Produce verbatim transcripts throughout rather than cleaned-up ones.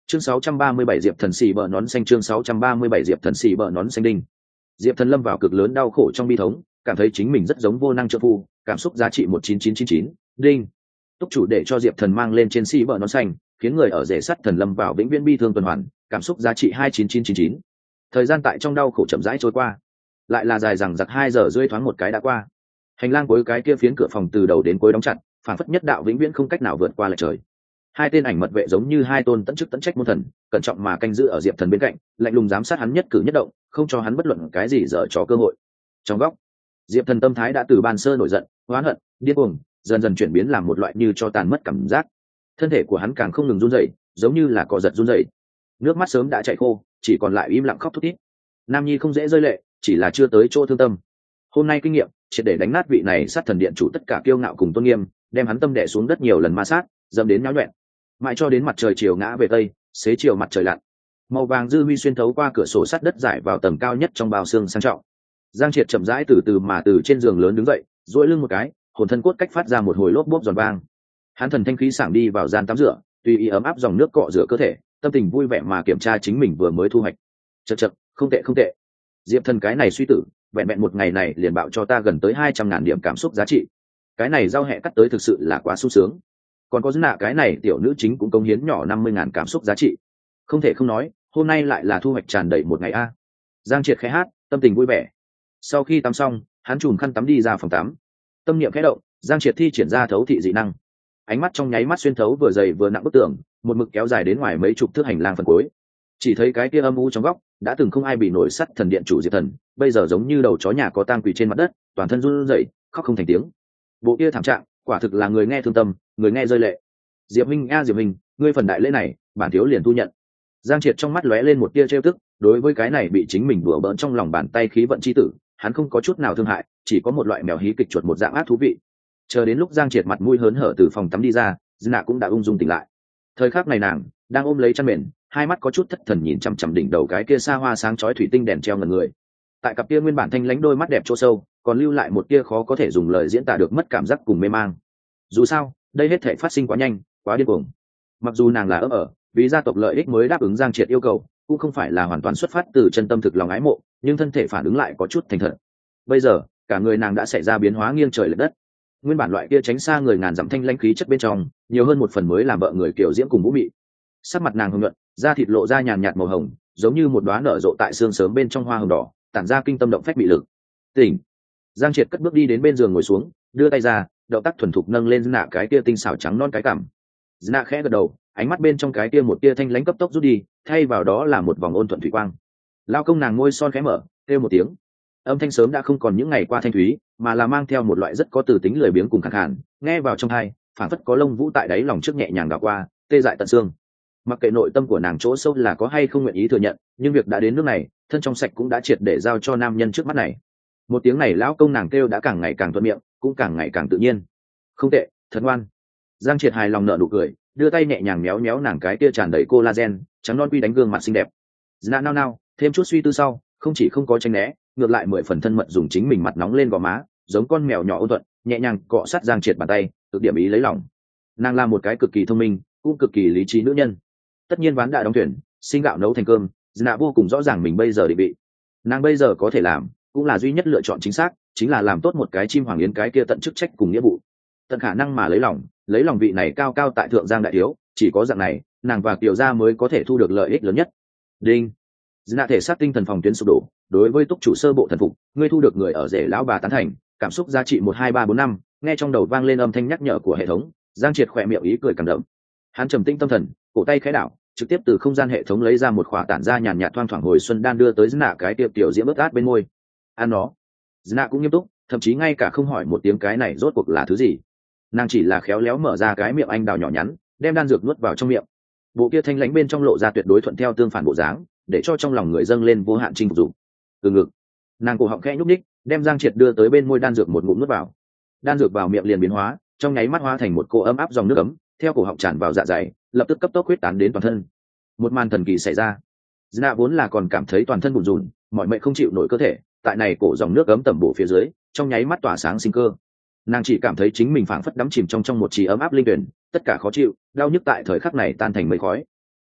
chương sáu trăm ba mươi bảy diệp thần xì bờ nón xanh chương sáu trăm ba mươi bảy diệp thần xì bờ nón xanh đinh. Diệp thần lâm vào cực lớn đau khổ trong bi thống, cảm thấy chính mình rất giống vô năng trợ phu, cảm xúc giá trị một chín chín chín chín đinh. Túc chủ để cho diệp thần mang lên trên xì bờ nón xanh, khiến người ở rể sắt thần lâm vào vĩnh viễn bi thương tuần hoàn, cảm xúc giá trị hai chín chín chín chín. Thời gian tại trong đau khổ chậm rãi trôi qua, lại là dài rằng giặc hai giờ rưỡi thoáng một cái đã qua. Hành lang cuối cái kia phiến cửa phòng từ đầu đến cuối đóng chặt, phản phất nhất đạo vĩnh viễn không cách nào vượt qua lại trời. Hai tên ảnh mật vệ giống như hai tôn tận chức tận trách môn thần, cẩn trọng mà canh giữ ở diệp thần bên cạnh, lạnh lùng giám sát hắn nhất cử nhất động, không cho hắn bất luận cái gì dở trò cơ hội. Trong góc, diệp thần tâm thái đã từ ban sơ nổi giận, oán hận, điên cuồng, dần dần chuyển biến làm một loại như cho tàn mất cảm giác. Thân thể của hắn càng không ngừng run rẩy, giống như là cỏ giật run rẩy. Nước mắt sớm đã chảy khô, chỉ còn lại im lặng khóc thút thít. Nam nhi không dễ rơi lệ, chỉ là chưa tới chỗ thương tâm. Hôm nay kinh nghiệm triệt để đánh nát vị này sát thần điện chủ tất cả kiêu ngạo cùng tôn nghiêm, đem hắn tâm đè xuống đất nhiều lần ma sát, dẫm đến nháo nhuyễn, mãi cho đến mặt trời chiều ngã về tây, xế chiều mặt trời lặn, màu vàng dư huy xuyên thấu qua cửa sổ sắt đất giải vào tầng cao nhất trong bao xương sang trọng. Giang Triệt chậm rãi từ từ mà từ trên giường lớn đứng dậy, duỗi lưng một cái, hồn thân cốt cách phát ra một hồi lốp bốp giòn vang. Hắn thần thanh khí sảng đi vào gian tắm rửa, tùy ý ấm áp dòng nước cọ rửa cơ thể, tâm tình vui vẻ mà kiểm tra chính mình vừa mới thu hoạch. Chậc chậc, không tệ không tệ. Diệp Thần cái này suy tử, vẹn vẹn một ngày này liền bạo cho ta gần tới hai trăm ngàn điểm cảm xúc giá trị. Cái này giao hẹ cắt tới thực sự là quá sung sướng. Còn có nạ cái này tiểu nữ chính cũng công hiến nhỏ năm mươi ngàn cảm xúc giá trị. Không thể không nói, hôm nay lại là thu hoạch tràn đầy một ngày a. Giang Triệt khẽ hát, tâm tình vui vẻ. Sau khi tắm xong, hắn chùm khăn tắm đi ra phòng tắm. Tâm niệm khẽ động, Giang Triệt thi triển ra thấu thị dị năng. Ánh mắt trong nháy mắt xuyên thấu vừa dày vừa nặng bức tường, một mực kéo dài đến ngoài mấy chục thước hành lang phần cuối. Chỉ thấy cái kia âm u trong góc, đã từng không ai bị nổi sắt thần điện chủ Diệp Thần, bây giờ giống như đầu chó nhà có tang quỳ trên mặt đất, toàn thân run rẩy, khóc không thành tiếng. Bộ kia thảm trạng, quả thực là người nghe thương tâm, người nghe rơi lệ. Diệp Minh a Diệp Minh, ngươi phần đại lễ này, bản thiếu liền thu nhận. Giang Triệt trong mắt lóe lên một tia trêu tức, đối với cái này bị chính mình đùa bỡn trong lòng bàn tay khí vận chi tử, hắn không có chút nào thương hại, chỉ có một loại mèo hí kịch chuột một dạng ác thú vị. Chờ đến lúc Giang Triệt mặt mũi hớn hở từ phòng tắm đi ra, Nạ cũng đã ung dung tỉnh lại. Thời khắc này nàng đang ôm lấy chăn mền, hai mắt có chút thất thần nhìn chằm chằm đỉnh đầu cái kia xa hoa sáng chói thủy tinh đèn treo ngần người. Tại cặp kia nguyên bản thanh lãnh đôi mắt đẹp chỗ sâu, còn lưu lại một kia khó có thể dùng lời diễn tả được mất cảm giác cùng mê mang. Dù sao, đây hết thảy phát sinh quá nhanh, quá điên cuồng. Mặc dù nàng là ấp ở, vì gia tộc lợi ích mới đáp ứng Giang Triệt yêu cầu, cũng không phải là hoàn toàn xuất phát từ chân tâm thực lòng ái mộ, nhưng thân thể phản ứng lại có chút thành thật. Bây giờ, cả người nàng đã xảy ra biến hóa nghiêng trời lệch đất. Nguyên bản loại kia tránh xa người ngàn dặm thanh lãnh khí chất bên trong, nhiều hơn một phần mới làm vợ người kiểu diễm cùng vũ mị. Sắc mặt nàng hồng nhuận, da thịt lộ ra nhàn nhạt màu hồng, giống như một đóa nở rộ tại sương sớm bên trong hoa hồng đỏ, tản ra kinh tâm động phách mị lực. Tỉnh. Giang Triệt cất bước đi đến bên giường ngồi xuống, đưa tay ra, động tác thuần thục nâng lên Nạ cái kia tinh xảo trắng non cái cằm. Nạ khẽ gật đầu, ánh mắt bên trong cái kia một tia thanh lãnh cấp tốc rút đi, thay vào đó là một vòng ôn thuận thủy quang. Lao công nàng môi son khẽ mở, kêu một tiếng. Âm thanh sớm đã không còn những ngày qua thanh thúy, mà là mang theo một loại rất có từ tính lười biếng cùng khàn khàn, nghe vào trong tai, phản phất có lông vũ tại đáy lòng trước nhẹ nhàng đảo qua, tê dại tận xương. Mặc kệ nội tâm của nàng chỗ sâu là có hay không nguyện ý thừa nhận, nhưng việc đã đến nước này, thân trong sạch cũng đã triệt để giao cho nam nhân trước mắt này. Một tiếng này lão công nàng kêu đã càng ngày càng thuận miệng, cũng càng ngày càng tự nhiên. Không tệ, thật ngoan. Giang Triệt hài lòng nở nụ cười, đưa tay nhẹ nhàng méo méo nàng cái kia tràn đầy collagen, trắng non quy đánh gương mặt xinh đẹp. Nạ nao nao, thêm chút suy tư sau, không chỉ không có tranh né, ngược lại mười phần thân mật dùng chính mình mặt nóng lên gò má, giống con mèo nhỏ ôn thuận, nhẹ nhàng cọ sát Giang Triệt bàn tay, cực điểm ý lấy lòng. Nàng là một cái cực kỳ thông minh, cũng cực kỳ lý trí nữ nhân. Tất nhiên ván đã đóng thuyền, sinh gạo nấu thành cơm, Nạ vô cùng rõ ràng mình bây giờ định vị. Nàng bây giờ có thể làm, cũng là duy nhất lựa chọn chính xác, chính là làm tốt một cái chim hoàng yến cái kia tận chức trách cùng nghĩa vụ, tận khả năng mà lấy lòng, lấy lòng vị này cao cao tại thượng Giang đại thiếu, chỉ có dạng này, nàng và Kiều gia mới có thể thu được lợi ích lớn nhất. Đinh. Nạ thể xác tinh thần phòng tuyến sụp đổ, đối với túc chủ sơ bộ thần phục, ngươi thu được người ở rể lão bà tán thành, cảm xúc giá trị một hai ba bốn năm, nghe trong đầu vang lên âm thanh nhắc nhở của hệ thống. Giang Triệt khỏe miệng ý cười cảm động. Hắn trầm tĩnh tâm thần, cổ tay khẽ đảo, trực tiếp từ không gian hệ thống lấy ra một khỏa tản ra nhàn nhạt thoang thoảng hồi xuân đan đưa tới Nạ cái tiệp tiểu diễm ướt át bên môi. Ăn nó. Nạ cũng nghiêm túc, thậm chí ngay cả không hỏi một tiếng cái này rốt cuộc là thứ gì. Nàng chỉ là khéo léo mở ra cái miệng anh đào nhỏ nhắn, đem đan dược nuốt vào trong miệng. Bộ kia thanh lãnh bên trong lộ ra tuyệt đối thuận theo tương phản bộ dáng, để cho trong lòng người dâng lên vô hạn chinh phục dục. Từ ngực, nàng cổ họng khẽ nhúc nhích, đem Giang Triệt đưa tới bên môi đan dược một ngụm nuốt vào. Đan dược vào miệng liền biến hóa, trong nháy mắt hóa thành một cô ấm áp dòng nước ấm, theo cổ họng tràn vào dạ dày, lập tức cấp tốc huyết tán đến toàn thân. Một màn thần kỳ xảy ra. Nạ vốn là còn cảm thấy toàn thân bủn rủn, mọi mệnh không chịu nổi cơ thể, tại này cổ dòng nước ấm tẩm bổ phía dưới, trong nháy mắt tỏa sáng sinh cơ. Nàng chỉ cảm thấy chính mình phảng phất đắm chìm trong trong một trì ấm áp linh tuyển, tất cả khó chịu, đau nhức tại thời khắc này tan thành mây khói.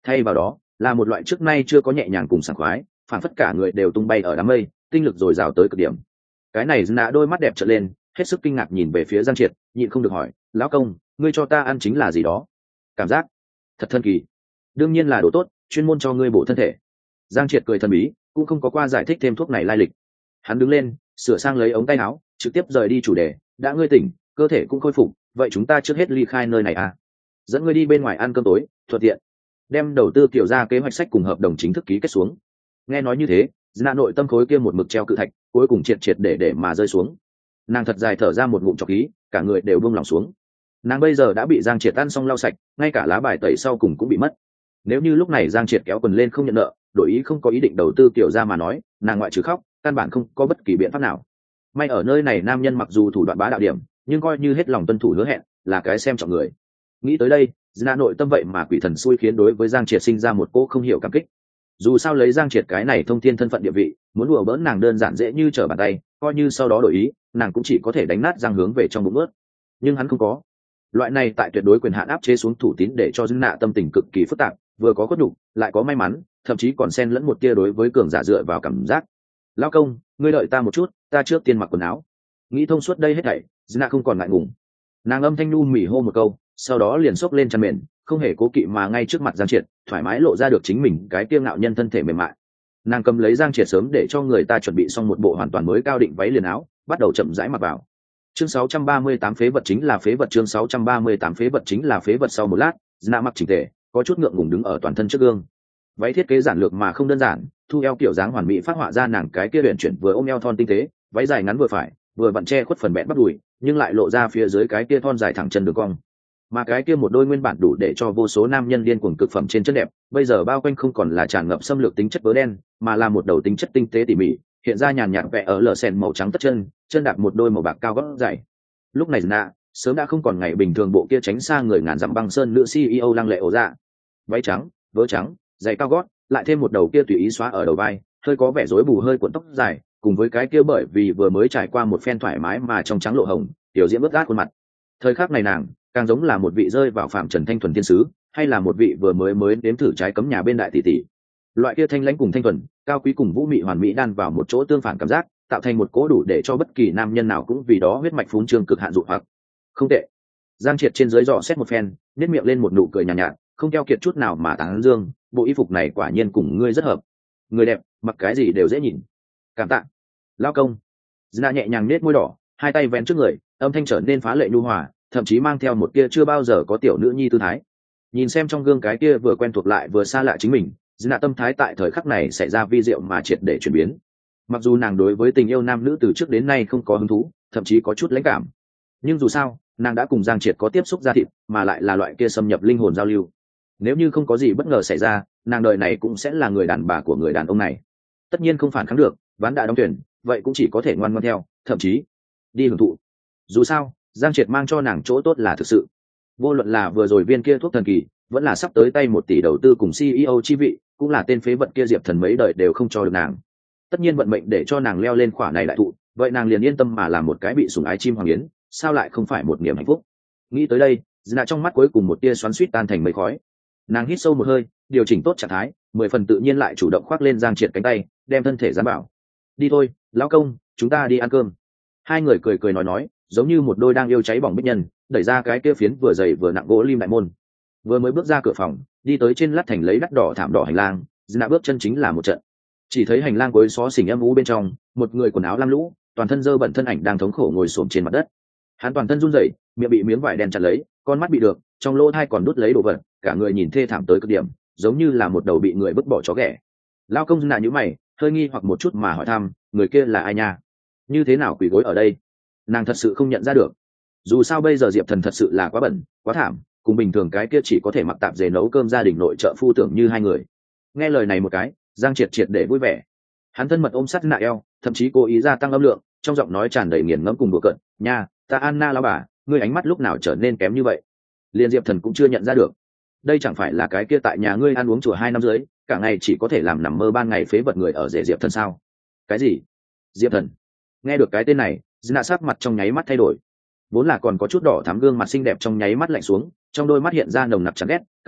thay vào đó là một loại trước nay chưa có nhẹ nhàng cùng sảng khoái, phản phất cả người đều tung bay ở đám mây, tinh lực dồi dào tới cực điểm. Cái này Nạ đôi mắt đẹp trợn lên, hết sức kinh ngạc nhìn về phía Giang Triệt, nhịn không được hỏi, lão công, ngươi cho ta ăn chính là gì đó? Cảm giác thật thần kỳ. Đương nhiên là đồ tốt, chuyên môn cho ngươi bổ thân thể. Giang Triệt cười thần bí, cũng không có qua giải thích thêm thuốc này lai lịch. Hắn đứng lên, sửa sang lấy ống tay áo, trực tiếp rời đi chủ đề, đã ngươi tỉnh, cơ thể cũng khôi phục, vậy chúng ta trước hết ly khai nơi này à? Dẫn ngươi đi bên ngoài ăn cơm tối, thuận tiện đem đầu tư kiểu ra kế hoạch sách cùng hợp đồng chính thức ký kết xuống. Nghe nói như thế, Nạ nội tâm khối kia một mực treo cự thạch, cuối cùng triệt triệt để để mà rơi xuống. Nàng thật dài thở ra một ngụm trọc khí, cả người đều buông lỏng xuống. Nàng bây giờ đã bị Giang Triệt ăn xong lau sạch, ngay cả lá bài tẩy sau cùng cũng bị mất. Nếu như lúc này Giang Triệt kéo quần lên không nhận nợ, đổi ý không có ý định đầu tư kiểu ra mà nói, nàng ngoại trừ khóc, căn bản không có bất kỳ biện pháp nào. May ở nơi này nam nhân mặc dù thủ đoạn bá đạo điểm, nhưng coi như hết lòng tuân thủ hứa hẹn, là cái xem trọng người. Nghĩ tới đây, Nạ nội tâm vậy mà quỷ thần xui khiến đối với Giang Triệt sinh ra một cỗ không hiểu cảm kích. Dù sao lấy Giang Triệt cái này thông thiên thân phận địa vị, muốn đùa bỡn nàng đơn giản dễ như trở bàn tay, coi như sau đó đổi ý, nàng cũng chỉ có thể đánh nát răng hướng về trong bụng ướt. Nhưng hắn không có. Loại này tại tuyệt đối quyền hạn áp chế xuống thủ tín để cho Dư Nạ tâm tình cực kỳ phức tạp, vừa có khuất nhục, lại có may mắn, thậm chí còn xen lẫn một tia đối với cường giả dựa vào cảm giác. Lão công, ngươi đợi ta một chút, ta trước tiên mặc quần áo. Nghĩ thông suốt đây hết thảy, Dư Nạ không còn ngại ngùng. Nàng âm thanh nu mỉ hô một câu, sau đó liền xốc lên chăn mền, không hề cố kỵ mà ngay trước mặt Giang Triệt, thoải mái lộ ra được chính mình cái kiêu ngạo nhân thân thể mềm mại. Nàng cầm lấy Giang Triệt sớm để cho người ta chuẩn bị xong một bộ hoàn toàn mới cao định váy liền áo, bắt đầu chậm rãi mặc vào. Chương sáu trăm ba mươi tám phế vật chính là phế vật, chương sáu trăm ba mươi tám phế vật chính là phế vật. Sau một lát, Nạ mặc chỉnh tề, có chút ngượng ngùng đứng ở toàn thân trước gương. Váy thiết kế giản lược mà không đơn giản, thu eo kiểu dáng hoàn mỹ phát họa ra nàng cái kia huyền chuyển vừa ôm eo thon tinh tế, váy dài ngắn vừa phải, vừa vặn che khuất phần bẹn bắp đùi, nhưng lại lộ ra phía dưới cái kia thon dài thẳng chân đường cong. Mà cái kia một đôi nguyên bản đủ để cho vô số nam nhân điên cuồng cực phẩm trên chân đẹp, bây giờ bao quanh không còn là tràn ngập xâm lược tính chất vớ đen, mà là một đầu tính chất tinh tế tỉ mỉ, hiện ra nhàn nhạt vẽ ở lở sèn màu trắng tất chân, chân đạp một đôi màu bạc cao gót dày. Lúc này Nạ sớm đã không còn ngày bình thường bộ kia tránh xa người ngàn dặm băng sơn nữ xê e ô lăng lệ ổ dạ. Váy trắng, vớ trắng, giày cao gót, lại thêm một đầu kia tùy ý xóa ở đầu vai, hơi có vẻ rối bù hơi cuộn tóc dài, cùng với cái kia bởi vì vừa mới trải qua một phen thoải mái mà trong trắng lộ hồng, tiểu diễm ướt át khuôn mặt. Thời khắc này nàng càng giống là một vị rơi vào phạm trần thanh thuần thiên sứ, hay là một vị vừa mới mới đếm thử trái cấm nhà bên đại tỷ tỷ. Loại kia thanh lãnh cùng thanh thuần, cao quý cùng vũ mị hoàn mỹ đan vào một chỗ tương phản cảm giác, tạo thành một cỗ đủ để cho bất kỳ nam nhân nào cũng vì đó huyết mạch phún trương cực hạn dụ hoặc. Không tệ. Giang Triệt trên dưới dò xét một phen, nét miệng lên một nụ cười nhàn nhạt, nhạt, không keo kiệt chút nào mà tán dương, bộ y phục này quả nhiên cùng ngươi rất hợp. Người đẹp, mặc cái gì đều dễ nhìn. Cảm tạ. Lao công. Dina nhẹ nhàng nết môi đỏ, hai tay vén trước người, âm thanh trở nên phá lệ nhu hòa, thậm chí mang theo một kia chưa bao giờ có tiểu nữ nhi tư thái. Nhìn xem trong gương cái kia vừa quen thuộc lại vừa xa lạ chính mình, Dina tâm thái tại thời khắc này xảy ra vi diệu mà triệt để chuyển biến. Mặc dù nàng đối với tình yêu nam nữ từ trước đến nay không có hứng thú, thậm chí có chút lãnh cảm, nhưng dù sao nàng đã cùng Giang Triệt có tiếp xúc ra thịt, mà lại là loại kia xâm nhập linh hồn giao lưu. Nếu như không có gì bất ngờ xảy ra, nàng đời này cũng sẽ là người đàn bà của người đàn ông này. Tất nhiên không phản kháng được, ván đã đóng tuyển, vậy cũng chỉ có thể ngoan ngoãn theo, thậm chí đi hưởng thụ. Dù sao Giang Triệt mang cho nàng chỗ tốt là thực sự, vô luận là vừa rồi viên kia thuốc thần kỳ, vẫn là sắp tới tay một tỷ đầu tư cùng xê e ô chi vị, cũng là tên phế vật kia Diệp Thần mấy đời đều không cho được nàng. Tất nhiên vận mệnh để cho nàng leo lên khỏa này đại thụ, vậy nàng liền yên tâm mà làm một cái bị sủng ái chim hoàng yến, sao lại không phải một niềm hạnh phúc. Nghĩ tới đây, Dina trong mắt cuối cùng một tia xoắn xuýt tan thành mây khói. Nàng hít sâu một hơi, điều chỉnh tốt trạng thái, mười phần tự nhiên lại chủ động khoác lên Giang Triệt cánh tay, đem thân thể giám bảo. Đi thôi, lão công, chúng ta đi ăn cơm. Hai người cười cười nói nói, giống như một đôi đang yêu cháy bỏng bích nhân, đẩy ra cái kia phiến vừa dày vừa nặng gỗ lim đại môn. Vừa mới bước ra cửa phòng, đi tới trên lát thành lấy đắt đỏ thảm đỏ hành lang, Dina bước chân chính là một trận. Chỉ thấy hành lang cuối xó xỉnh âm u bên trong, một người quần áo lam lũ, toàn thân dơ bẩn thân ảnh đang thống khổ ngồi xổm trên mặt đất. Hắn toàn thân run rẩy, miệng bị miếng vải đen chặt lấy, con mắt bị được, trong lỗ thai còn đút lấy đồ vật, cả người nhìn thê thảm tới cực điểm, giống như là một đầu bị người vứt bỏ chó ghẻ. Lao công nạ nhíu mày, hơi nghi hoặc một chút mà hỏi thăm, người kia là ai nha? Như thế nào quỳ gối ở đây? Nàng thật sự không nhận ra được. Dù sao bây giờ Diệp Thần thật sự là quá bẩn, quá thảm, cùng bình thường cái kia chỉ có thể mặc tạp dề nấu cơm gia đình nội trợ phu tưởng như hai người. Nghe lời này một cái, Giang Triệt triệt để vui vẻ. Hắn thân mật ôm sát nạ eo, thậm chí cố ý gia tăng âm lượng, trong giọng nói tràn đầy nghiền ngẫm cùng đùa cợt, "Nha, ta Anna lão bà, ngươi ánh mắt lúc nào trở nên kém như vậy?" Liên Diệp Thần cũng chưa nhận ra được. Đây chẳng phải là cái kia tại nhà ngươi ăn uống chùa hai năm dưới, cả ngày chỉ có thể làm nằm mơ ban ngày phế vật người ở rể Diệp Thần sao? Cái gì? Diệp Thần? Nghe được cái tên này, Dina sắc mặt trong nháy mắt thay đổi. Vốn là còn có chút đỏ thắm gương mặt xinh đẹp trong nháy mắt lạnh xuống, trong đôi mắt hiện ra nồng nặc chán ghét, căm hận,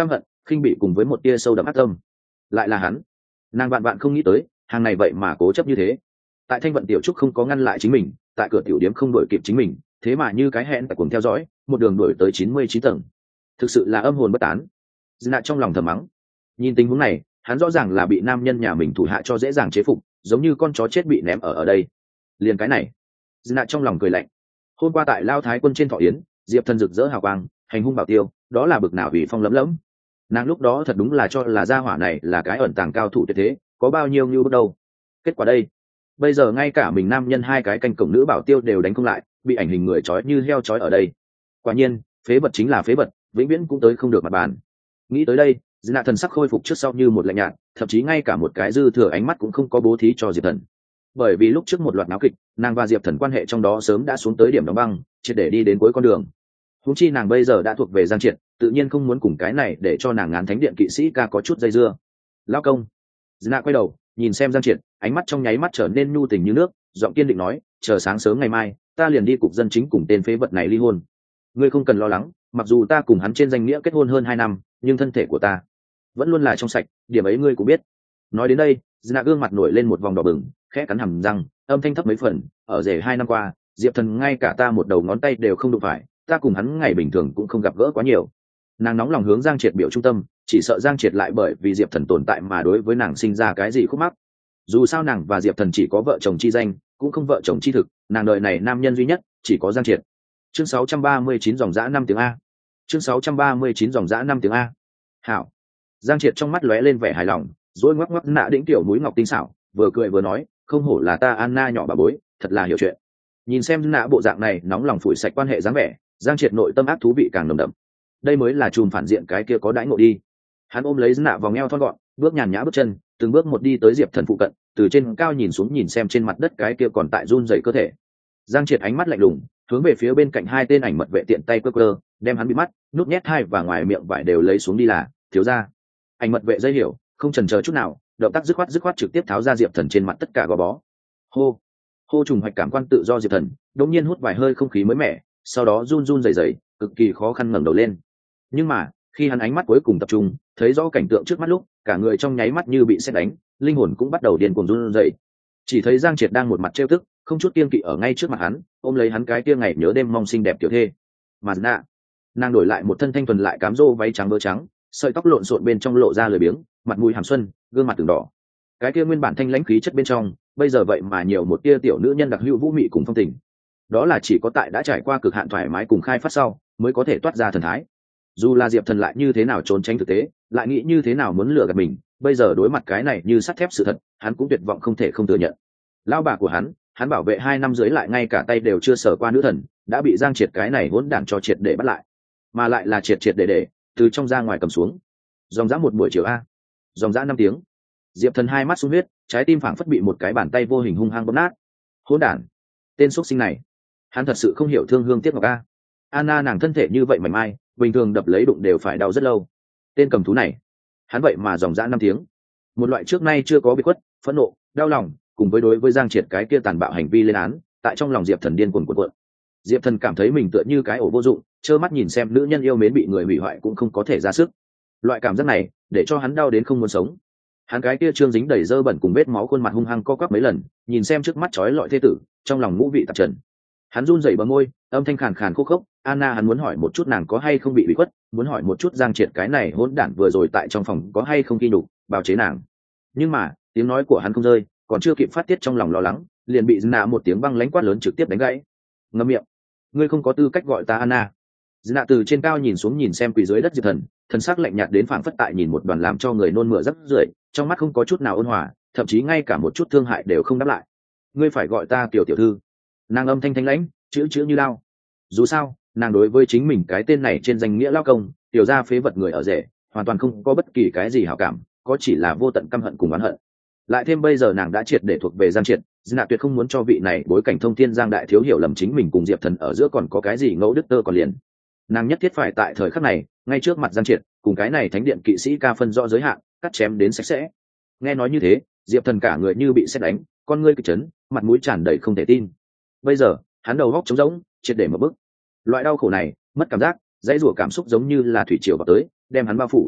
khinh bị cùng với một tia sâu đậm ác tâm. Lại là hắn. Nàng vạn vạn không nghĩ tới hàng này vậy mà cố chấp như thế. Tại Thanh Vận tiểu trúc không có ngăn lại chính mình, tại cửa tiểu điếm không đuổi kịp chính mình, thế mà như cái hẹn tại cuồng theo dõi, một đường đuổi tới chín mươi chín tầng. Thực sự là âm hồn bất tán. Nạ trong lòng thầm mắng. Nhìn tình huống này, hắn rõ ràng là bị nam nhân nhà mình thủ hạ cho dễ dàng chế phục, giống như con chó chết bị ném ở ở đây. Liền cái này, Nạ trong lòng cười lạnh. Hôm qua tại Lao Thái quân trên thọ yến, Diệp Thần rực rỡ hào quang, hành hung bảo tiêu, đó là bực nào vì phong lấm lấm. Nàng lúc đó thật đúng là cho là gia hỏa này là cái ẩn tàng cao thủ tuyệt thế, có bao nhiêu như bước đầu. Kết quả đây, bây giờ ngay cả mình nam nhân hai cái canh cổng nữ bảo tiêu đều đánh không lại, bị ảnh hình người trói như heo trói ở đây. Quả nhiên, phế vật chính là phế vật, vĩnh viễn cũng tới không được mặt bàn. Nghĩ tới đây, Nạ thần sắc khôi phục trước sau như một lạnh nhạt, thậm chí ngay cả một cái dư thừa ánh mắt cũng không có bố thí cho Diệp Thần. Bởi vì lúc trước một loạt náo kịch, nàng và Diệp Thần quan hệ trong đó sớm đã xuống tới điểm đóng băng, triệt để đi đến cuối con đường. Huống chi nàng bây giờ đã thuộc về Giang Triệt, tự nhiên không muốn cùng cái này để cho nàng ngán thánh điện kỵ sĩ ca có chút dây dưa. Lão công. Nạ quay đầu, nhìn xem Giang Triệt, ánh mắt trong nháy mắt trở nên nhu tình như nước, giọng kiên định nói, chờ sáng sớm ngày mai, ta liền đi cục dân chính cùng tên phế vật này ly hôn. Ngươi không cần lo lắng, mặc dù ta cùng hắn trên danh nghĩa kết hôn hơn hai năm, nhưng thân thể của ta vẫn luôn là trong sạch, điểm ấy ngươi cũng biết. Nói đến đây, Nạ gương mặt nổi lên một vòng đỏ bừng, khẽ cắn hàm răng, âm thanh thấp mấy phần, ở rể hai năm qua, Diệp Thần ngay cả ta một đầu ngón tay đều không đụng phải, ta cùng hắn ngày bình thường cũng không gặp gỡ quá nhiều. Nàng nóng lòng hướng Giang Triệt biểu trung tâm, chỉ sợ Giang Triệt lại bởi vì Diệp Thần tồn tại mà đối với nàng sinh ra cái gì khúc mắc. Dù sao nàng và Diệp Thần chỉ có vợ chồng chi danh, cũng không vợ chồng chi thực, nàng đời này nam nhân duy nhất chỉ có Giang Triệt. Chương sáu trăm ba mươi chín dòng dã năm tiếng A. Chương sáu trăm ba mươi chín dòng dã năm tiếng A. Hảo. Giang Triệt trong mắt lóe lên vẻ hài lòng, rồi ngoắc ngoắc nạ đĩnh tiểu mũi ngọc tinh xảo, vừa cười vừa nói, không hổ là ta Anna nhỏ bà bối, thật là hiểu chuyện. Nhìn xem nạ bộ dạng này nóng lòng phủi sạch quan hệ dáng vẻ, Giang Triệt nội tâm ác thú vị càng nồng đậm. Đây mới là chùm phản diện cái kia có đãi ngộ đi. Hắn ôm lấy nạ vòng eo thon gọn, bước nhàn nhã bước chân, từng bước một đi tới Diệp Thần phụ cận, từ trên cao nhìn xuống nhìn xem trên mặt đất cái kia còn tại run rẩy cơ thể. Giang Triệt ánh mắt lạnh lùng, hướng về phía bên cạnh hai tên ảnh mật vệ tiện tay quơ quơ, đem hắn bị mắt, nút nhét hai và ngoài miệng vải đều lấy xuống đi là, thiếu gia. Ảnh mật vệ dây hiểu, không chần chờ chút nào, động tác dứt khoát dứt khoát trực tiếp tháo ra Diệp Thần trên mặt tất cả gò bó. Hô, hô trùng hoạch cảm quan tự do Diệp Thần, đột nhiên hút vài hơi không khí mới mẻ, sau đó run run rẩy rẩy, cực kỳ khó khăn ngẩng đầu lên. Nhưng mà, khi hắn ánh mắt cuối cùng tập trung, thấy rõ cảnh tượng trước mắt lúc, cả người trong nháy mắt như bị sét đánh, linh hồn cũng bắt đầu điên cuồng run rẩy. Chỉ thấy Giang Triệt đang một mặt trêu tức, không chút kiêng kỵ ở ngay trước mặt hắn, ôm lấy hắn cái kia ngày nhớ đêm mong xinh đẹp tiểu thê. Mà nạ, nàng đổi lại một thân thanh thuần lại cám dỗ váy trắng bơ trắng, sợi tóc lộn xộn bên trong lộ ra lười biếng, mặt mũi hàm xuân, gương mặt từng đỏ. Cái kia nguyên bản thanh lãnh khí chất bên trong, bây giờ vậy mà nhiều một tia tiểu nữ nhân đặc hữu vũ mị cùng phong tình. Đó là chỉ có tại đã trải qua cực hạn thoải mái cùng khai phát sau, mới có thể toát ra thần thái. Dù là Diệp Thần lại như thế nào trốn tránh thực tế, lại nghĩ như thế nào muốn lừa gạt mình, bây giờ đối mặt cái này như sắt thép sự thật, hắn cũng tuyệt vọng không thể không thừa nhận. Lão bà của hắn, hắn bảo vệ hai năm dưới lại ngay cả tay đều chưa sờ qua nữ thần, đã bị Giang Triệt cái này hỗn đản cho triệt để bắt lại, mà lại là triệt triệt để để từ trong ra ngoài cầm xuống. Dòng dã một buổi chiều a, dòng dã năm tiếng. Diệp Thần hai mắt sung huyết, trái tim phảng phất bị một cái bàn tay vô hình hung hăng bóp nát. Hỗn đản, tên xuất sinh này, hắn thật sự không hiểu thương hương tiếc ngọc a. Anna nàng thân thể như vậy mảnh mai, bình thường đập lấy đụng đều phải đau rất lâu. Tên cầm thú này, hắn vậy mà dòng dã năm tiếng. Một loại trước nay chưa có bị khuất, phẫn nộ, đau lòng, cùng với đối với Giang Triệt cái kia tàn bạo hành vi lên án, tại trong lòng Diệp Thần điên cuồng cuộn cuộn. Diệp Thần cảm thấy mình tựa như cái ổ vô dụng, trơ mắt nhìn xem nữ nhân yêu mến bị người hủy hoại cũng không có thể ra sức. Loại cảm giác này, để cho hắn đau đến không muốn sống. Hắn cái kia trương dính đầy dơ bẩn cùng vết máu khuôn mặt hung hăng co quắp mấy lần, nhìn xem trước mắt chói lọi thê tử, trong lòng ngũ vị tạp trần. Hắn run rẩy bờ môi, âm thanh khàn khàn khô khốc, Anna hắn muốn hỏi một chút nàng có hay không bị bị khuất, muốn hỏi một chút Giang Triệt cái này hỗn đản vừa rồi tại trong phòng có hay không ghi nhục, bào chế nàng. Nhưng mà, tiếng nói của hắn không rơi, còn chưa kịp phát tiết trong lòng lo lắng, liền bị Dna một tiếng băng lãnh quát lớn trực tiếp đánh gãy. Ngậm miệng, ngươi không có tư cách gọi ta Anna. Dna từ trên cao nhìn xuống nhìn xem quỳ dưới đất Diệp Thần, thần sắc lạnh nhạt đến phảng phất tại nhìn một đoàn làm cho người nôn mửa rất rưởi, trong mắt không có chút nào ôn hòa, thậm chí ngay cả một chút thương hại đều không đáp lại. Ngươi phải gọi ta tiểu tiểu thư. Nàng âm thanh thanh lãnh, chữ chữ như lao. Dù sao, nàng đối với chính mình cái tên này trên danh nghĩa lao công, tiểu gia phế vật người ở rể, hoàn toàn không có bất kỳ cái gì hảo cảm, có chỉ là vô tận căm hận cùng oán hận. Lại thêm bây giờ nàng đã triệt để thuộc về Giang Triệt, Dna tuyệt không muốn cho vị này bối cảnh thông thiên Giang đại thiếu hiểu lầm chính mình cùng Diệp Thần ở giữa còn có cái gì ngẫu đức tơ còn liền. Nàng nhất thiết phải tại thời khắc này, ngay trước mặt Giang Triệt, cùng cái này thánh điện kỵ sĩ ca phân rõ giới hạn, cắt chém đến sạch sẽ. Nghe nói như thế, Diệp Thần cả người như bị sét đánh, con ngươi kịch chấn, mặt mũi tràn đầy không thể tin. Bây giờ, hắn đầu góc trống rỗng, triệt để mở bức. Loại đau khổ này, mất cảm giác, dãy rủa cảm xúc giống như là thủy triều vào tới, đem hắn bao phủ.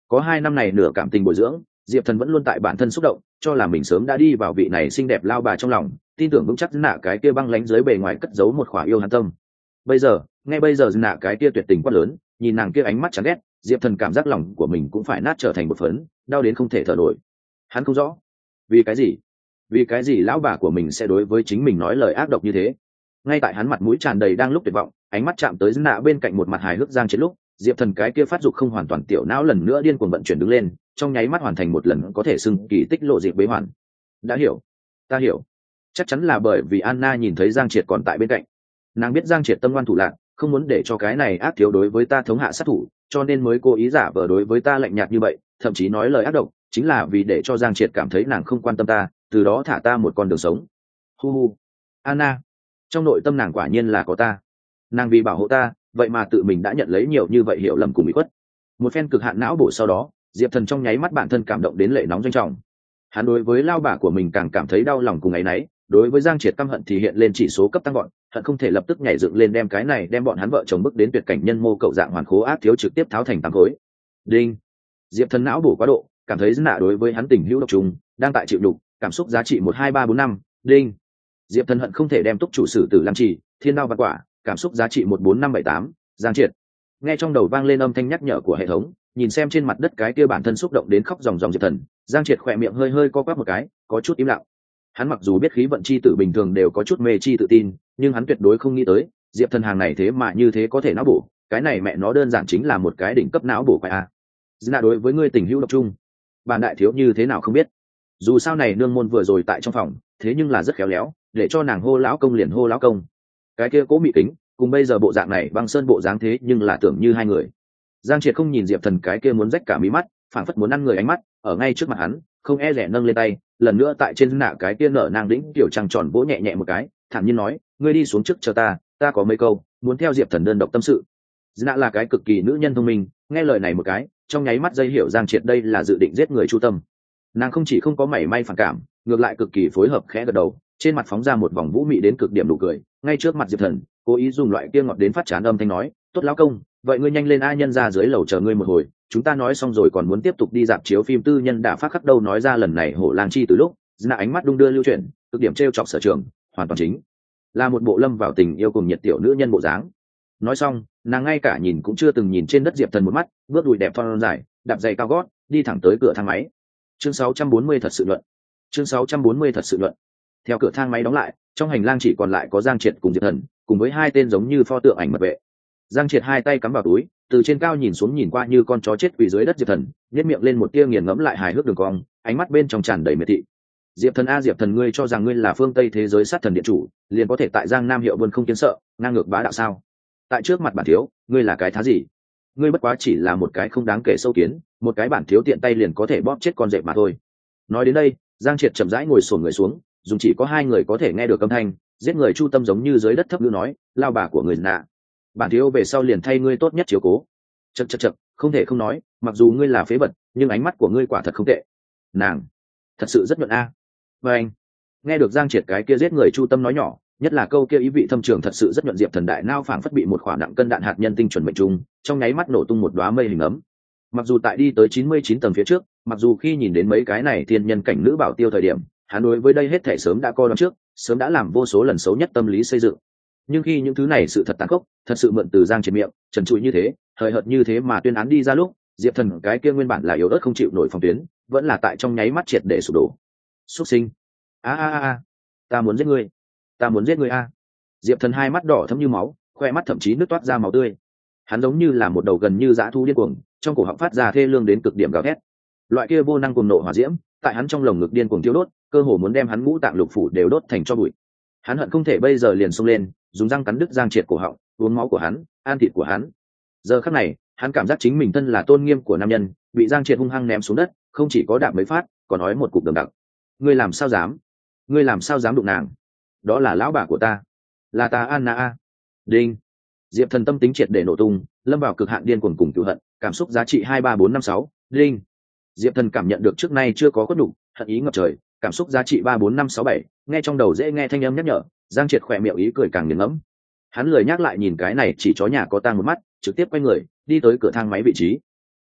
Có hai năm này nửa cảm tình bồi dưỡng, diệp thần vẫn luôn tại bản thân xúc động, cho là mình sớm đã đi vào vị này xinh đẹp lao bà trong lòng, tin tưởng vững chắc nạ cái kia băng lánh dưới bề ngoài cất giấu một khỏa yêu hắn tâm. Bây giờ ngay bây giờ nạ cái kia tuyệt tình quá lớn, nhìn nàng kia ánh mắt chán ghét, diệp thần cảm giác lòng của mình cũng phải nát trở thành một phấn, đau đến không thể thở nổi. Hắn không rõ vì cái gì vì cái gì lão bà của mình sẽ đối với chính mình nói lời ác độc như thế. Ngay tại hắn mặt mũi tràn đầy đang lúc tuyệt vọng, ánh mắt chạm tới nạ bên cạnh một mặt hài hước giang chết lúc, diệp thần cái kia phát dục không hoàn toàn tiểu não lần nữa điên cuồng vận chuyển đứng lên, trong nháy mắt hoàn thành một lần có thể xưng kỳ tích lộ dịp bế hoàn. Đã hiểu, ta hiểu. Chắc chắn là bởi vì Anna nhìn thấy giang triệt còn tại bên cạnh, nàng biết giang triệt tâm ngoan thủ lạc, không muốn để cho cái này ác thiếu đối với ta thống hạ sát thủ, cho nên mới cố ý giả vờ đối với ta lạnh nhạt như vậy, thậm chí nói lời ác độc, chính là vì để cho giang triệt cảm thấy nàng không quan tâm ta, từ đó thả ta một con đường sống. Hu hu. Anna, trong nội tâm nàng quả nhiên là có ta, nàng vì bảo hộ ta vậy mà tự mình đã nhận lấy nhiều như vậy hiểu lầm cùng bị khuất. Một phen cực hạn não bổ sau đó, diệp thần trong nháy mắt bản thân cảm động đến lệ nóng doanh trọng. Hắn đối với lao bà của mình càng cảm thấy đau lòng cùng áy náy, đối với giang triệt căm hận thì hiện lên chỉ số cấp tăng gọn, hận không thể lập tức nhảy dựng lên đem cái này đem bọn hắn vợ chồng bước đến tuyệt cảnh nhân mô cậu dạng hoàn khố ác thiếu trực tiếp tháo thành tám khối. Đinh. Diệp thần não bổ quá độ, cảm thấy dân nạ đối với hắn tình hữu độc trùng, đang tại chịu đục, cảm xúc giá trị một hai ba bốn năm. Đinh. Diệp thần hận không thể đem túc chủ sử tử làm trì, thiên đao văn quả, cảm xúc giá trị một bốn năm bảy tám. Giang triệt. Nghe trong đầu vang lên âm thanh nhắc nhở của hệ thống, nhìn xem trên mặt đất cái kia bản thân xúc động đến khóc ròng ròng diệp thần, giang triệt khỏe miệng hơi hơi co quắp một cái, có chút im lặng. Hắn mặc dù biết khí vận chi tử bình thường đều có chút mê chi tự tin, nhưng hắn tuyệt đối không nghĩ tới diệp thần hàng này thế mà như thế có thể não bổ, cái này mẹ nó đơn giản chính là một cái đỉnh cấp não bổ quái a. Dna đối với ngươi tình hữu độc trung, bản đại thiếu như thế nào không biết, dù sao này nương môn vừa rồi tại trong phòng, thế nhưng là rất khéo léo, để cho nàng hô lão công liền hô lão công. Cái kia cố mị kính cùng bây giờ bộ dạng này băng sơn bộ dáng thế nhưng là tưởng như hai người. Giang triệt không nhìn diệp thần cái kia muốn rách cả mí mắt, phảng phất muốn ăn người ánh mắt, ở ngay trước mặt hắn không e rẻ nâng lên tay, lần nữa tại trên nạ cái kia nở nàng đĩnh kiểu trăng tròn vỗ nhẹ nhẹ một cái, thản nhiên nói, ngươi đi xuống trước chờ ta, ta có mấy câu muốn theo diệp thần đơn độc tâm sự. Nạ là cái cực kỳ nữ nhân thông minh, nghe lời này một cái, trong nháy mắt dây hiểu Giang triệt đây là dự định giết người chu tâm. Nàng không chỉ không có mảy may phản cảm, ngược lại cực kỳ phối hợp, khẽ gật đầu, trên mặt phóng ra một vòng vũ mị đến cực điểm nụ cười, ngay trước mặt diệp thần cố ý dùng loại kia ngọt đến phát chán âm thanh nói, tốt lão công, vậy ngươi nhanh lên a, nhân ra dưới lầu chờ ngươi một hồi, chúng ta nói xong rồi còn muốn tiếp tục đi dạp chiếu phim tư nhân đã phát khắc đâu. Nói ra lần này hổ lang chi từ lúc Dna ánh mắt đung đưa lưu chuyển, cực điểm trêu chọc sở trường, hoàn toàn chính là một bộ lâm vào tình yêu cùng nhiệt tiểu nữ nhân bộ dáng. Nói xong nàng ngay cả nhìn cũng chưa từng nhìn trên đất diệp thần một mắt, bước đùi đẹp thon dài, đạp giày cao gót đi thẳng tới cửa thang máy. Chương sáu trăm bốn mươi thật sự luận. Chương sáu trăm bốn mươi thật sự luận. Theo cửa thang máy đóng lại, trong hành lang chỉ còn lại có Giang triệt cùng diệp thần, cùng với hai tên giống như pho tượng ảnh mật vệ. Giang triệt hai tay cắm vào túi, từ trên cao nhìn xuống nhìn qua như con chó chết quỳ dưới đất diệp thần, nhếch miệng lên một tia nghiền ngẫm lại hài hước đường cong, ánh mắt bên trong tràn đầy miệt thị. Diệp thần a diệp thần, ngươi cho rằng ngươi là phương Tây thế giới sát thần điện chủ, liền có thể tại Giang Nam hiệu buôn không kiến sợ, ngang ngược bá đạo sao? Tại trước mặt bản thiếu, ngươi là cái thá gì? Ngươi bất quá chỉ là một cái không đáng kể sâu kiến, một cái bản thiếu tiện tay liền có thể bóp chết con dẹp mà thôi. Nói đến đây, Giang triệt chậm rãi ngồi xổm người xuống, dùng chỉ có hai người có thể nghe được âm thanh, giết người chu tâm giống như dưới đất thấp ngữ nói, lao bà của người nạ, bản thiếu về sau liền thay ngươi tốt nhất chiếu cố. Chậc chậc chậc, không thể không nói, mặc dù ngươi là phế vật, nhưng ánh mắt của ngươi quả thật không tệ. Nàng thật sự rất nhuận a. Và anh nghe được Giang triệt cái kia giết người chu tâm nói nhỏ, nhất là câu kia ý vị thâm trường thật sự rất nhuận, diệp thần đại nao phảng phất bị một quả nặng cân đạn hạt nhân tinh chuẩn mệnh trung, trong nháy mắt nổ tung một đóa mây hình ấm. Mặc dù tại đi tới chín mươi chín tầng phía trước, mặc dù khi nhìn đến mấy cái này thiên nhân cảnh nữ bảo tiêu thời điểm, hắn đối với đây hết thể sớm đã coi đoán trước, sớm đã làm vô số lần xấu nhất tâm lý xây dựng. Nhưng khi những thứ này sự thật tàn khốc, thật sự mượn từ Giang triệt miệng, trần trụi như thế, hời hợt như thế mà tuyên án đi ra lúc, diệp thần cái kia nguyên bản là yếu ớt không chịu nổi phòng tuyến, vẫn là tại trong nháy mắt triệt để sụp đổ. Xuất sinh, a a a, ta muốn giết ngươi, ta muốn giết ngươi a. Diệp thần hai mắt đỏ thẫm như máu, khoe mắt thậm chí nứt toát ra máu tươi. Hắn giống như là một đầu gần như dã thú điên cuồng, trong cổ họng phát ra thê lương đến cực điểm gào thét. Loại kia vô năng cuồng nộ hỏa diễm, tại hắn trong lồng ngực điên cuồng thiêu đốt, cơ hồ muốn đem hắn ngũ tạng lục phủ đều đốt thành tro bụi. Hắn hận không thể bây giờ liền xông lên, dùng răng cắn đứt Giang triệt cổ họng, uống máu của hắn, ăn thịt của hắn. Giờ khắc này, hắn cảm giác chính mình thân là tôn nghiêm của nam nhân, bị Giang triệt hung hăng ném xuống đất, không chỉ có đạp mấy phát, còn nói một cục đầm đặc. Ngươi làm sao dám? Ngươi làm sao dám đụng nàng? Đó là lão bà của ta, là ta Anna a. Đinh. Diệp thần tâm tính triệt để nổ tung, lâm vào cực hạn điên cuồng cùng cựu hận, cảm xúc giá trị hai ba bốn năm sáu. Đinh. Diệp thần cảm nhận được trước nay chưa có khuất đủ, hận ý ngập trời, cảm xúc giá trị ba bốn năm sáu bảy. Nghe trong đầu dễ nghe thanh âm nhắc nhở, Giang triệt khỏe miệng ý cười càng nghiền ngẫm. Hắn lười nhắc lại nhìn cái này chỉ chó nhà có tang một mắt, trực tiếp quay người đi tới cửa thang máy vị trí.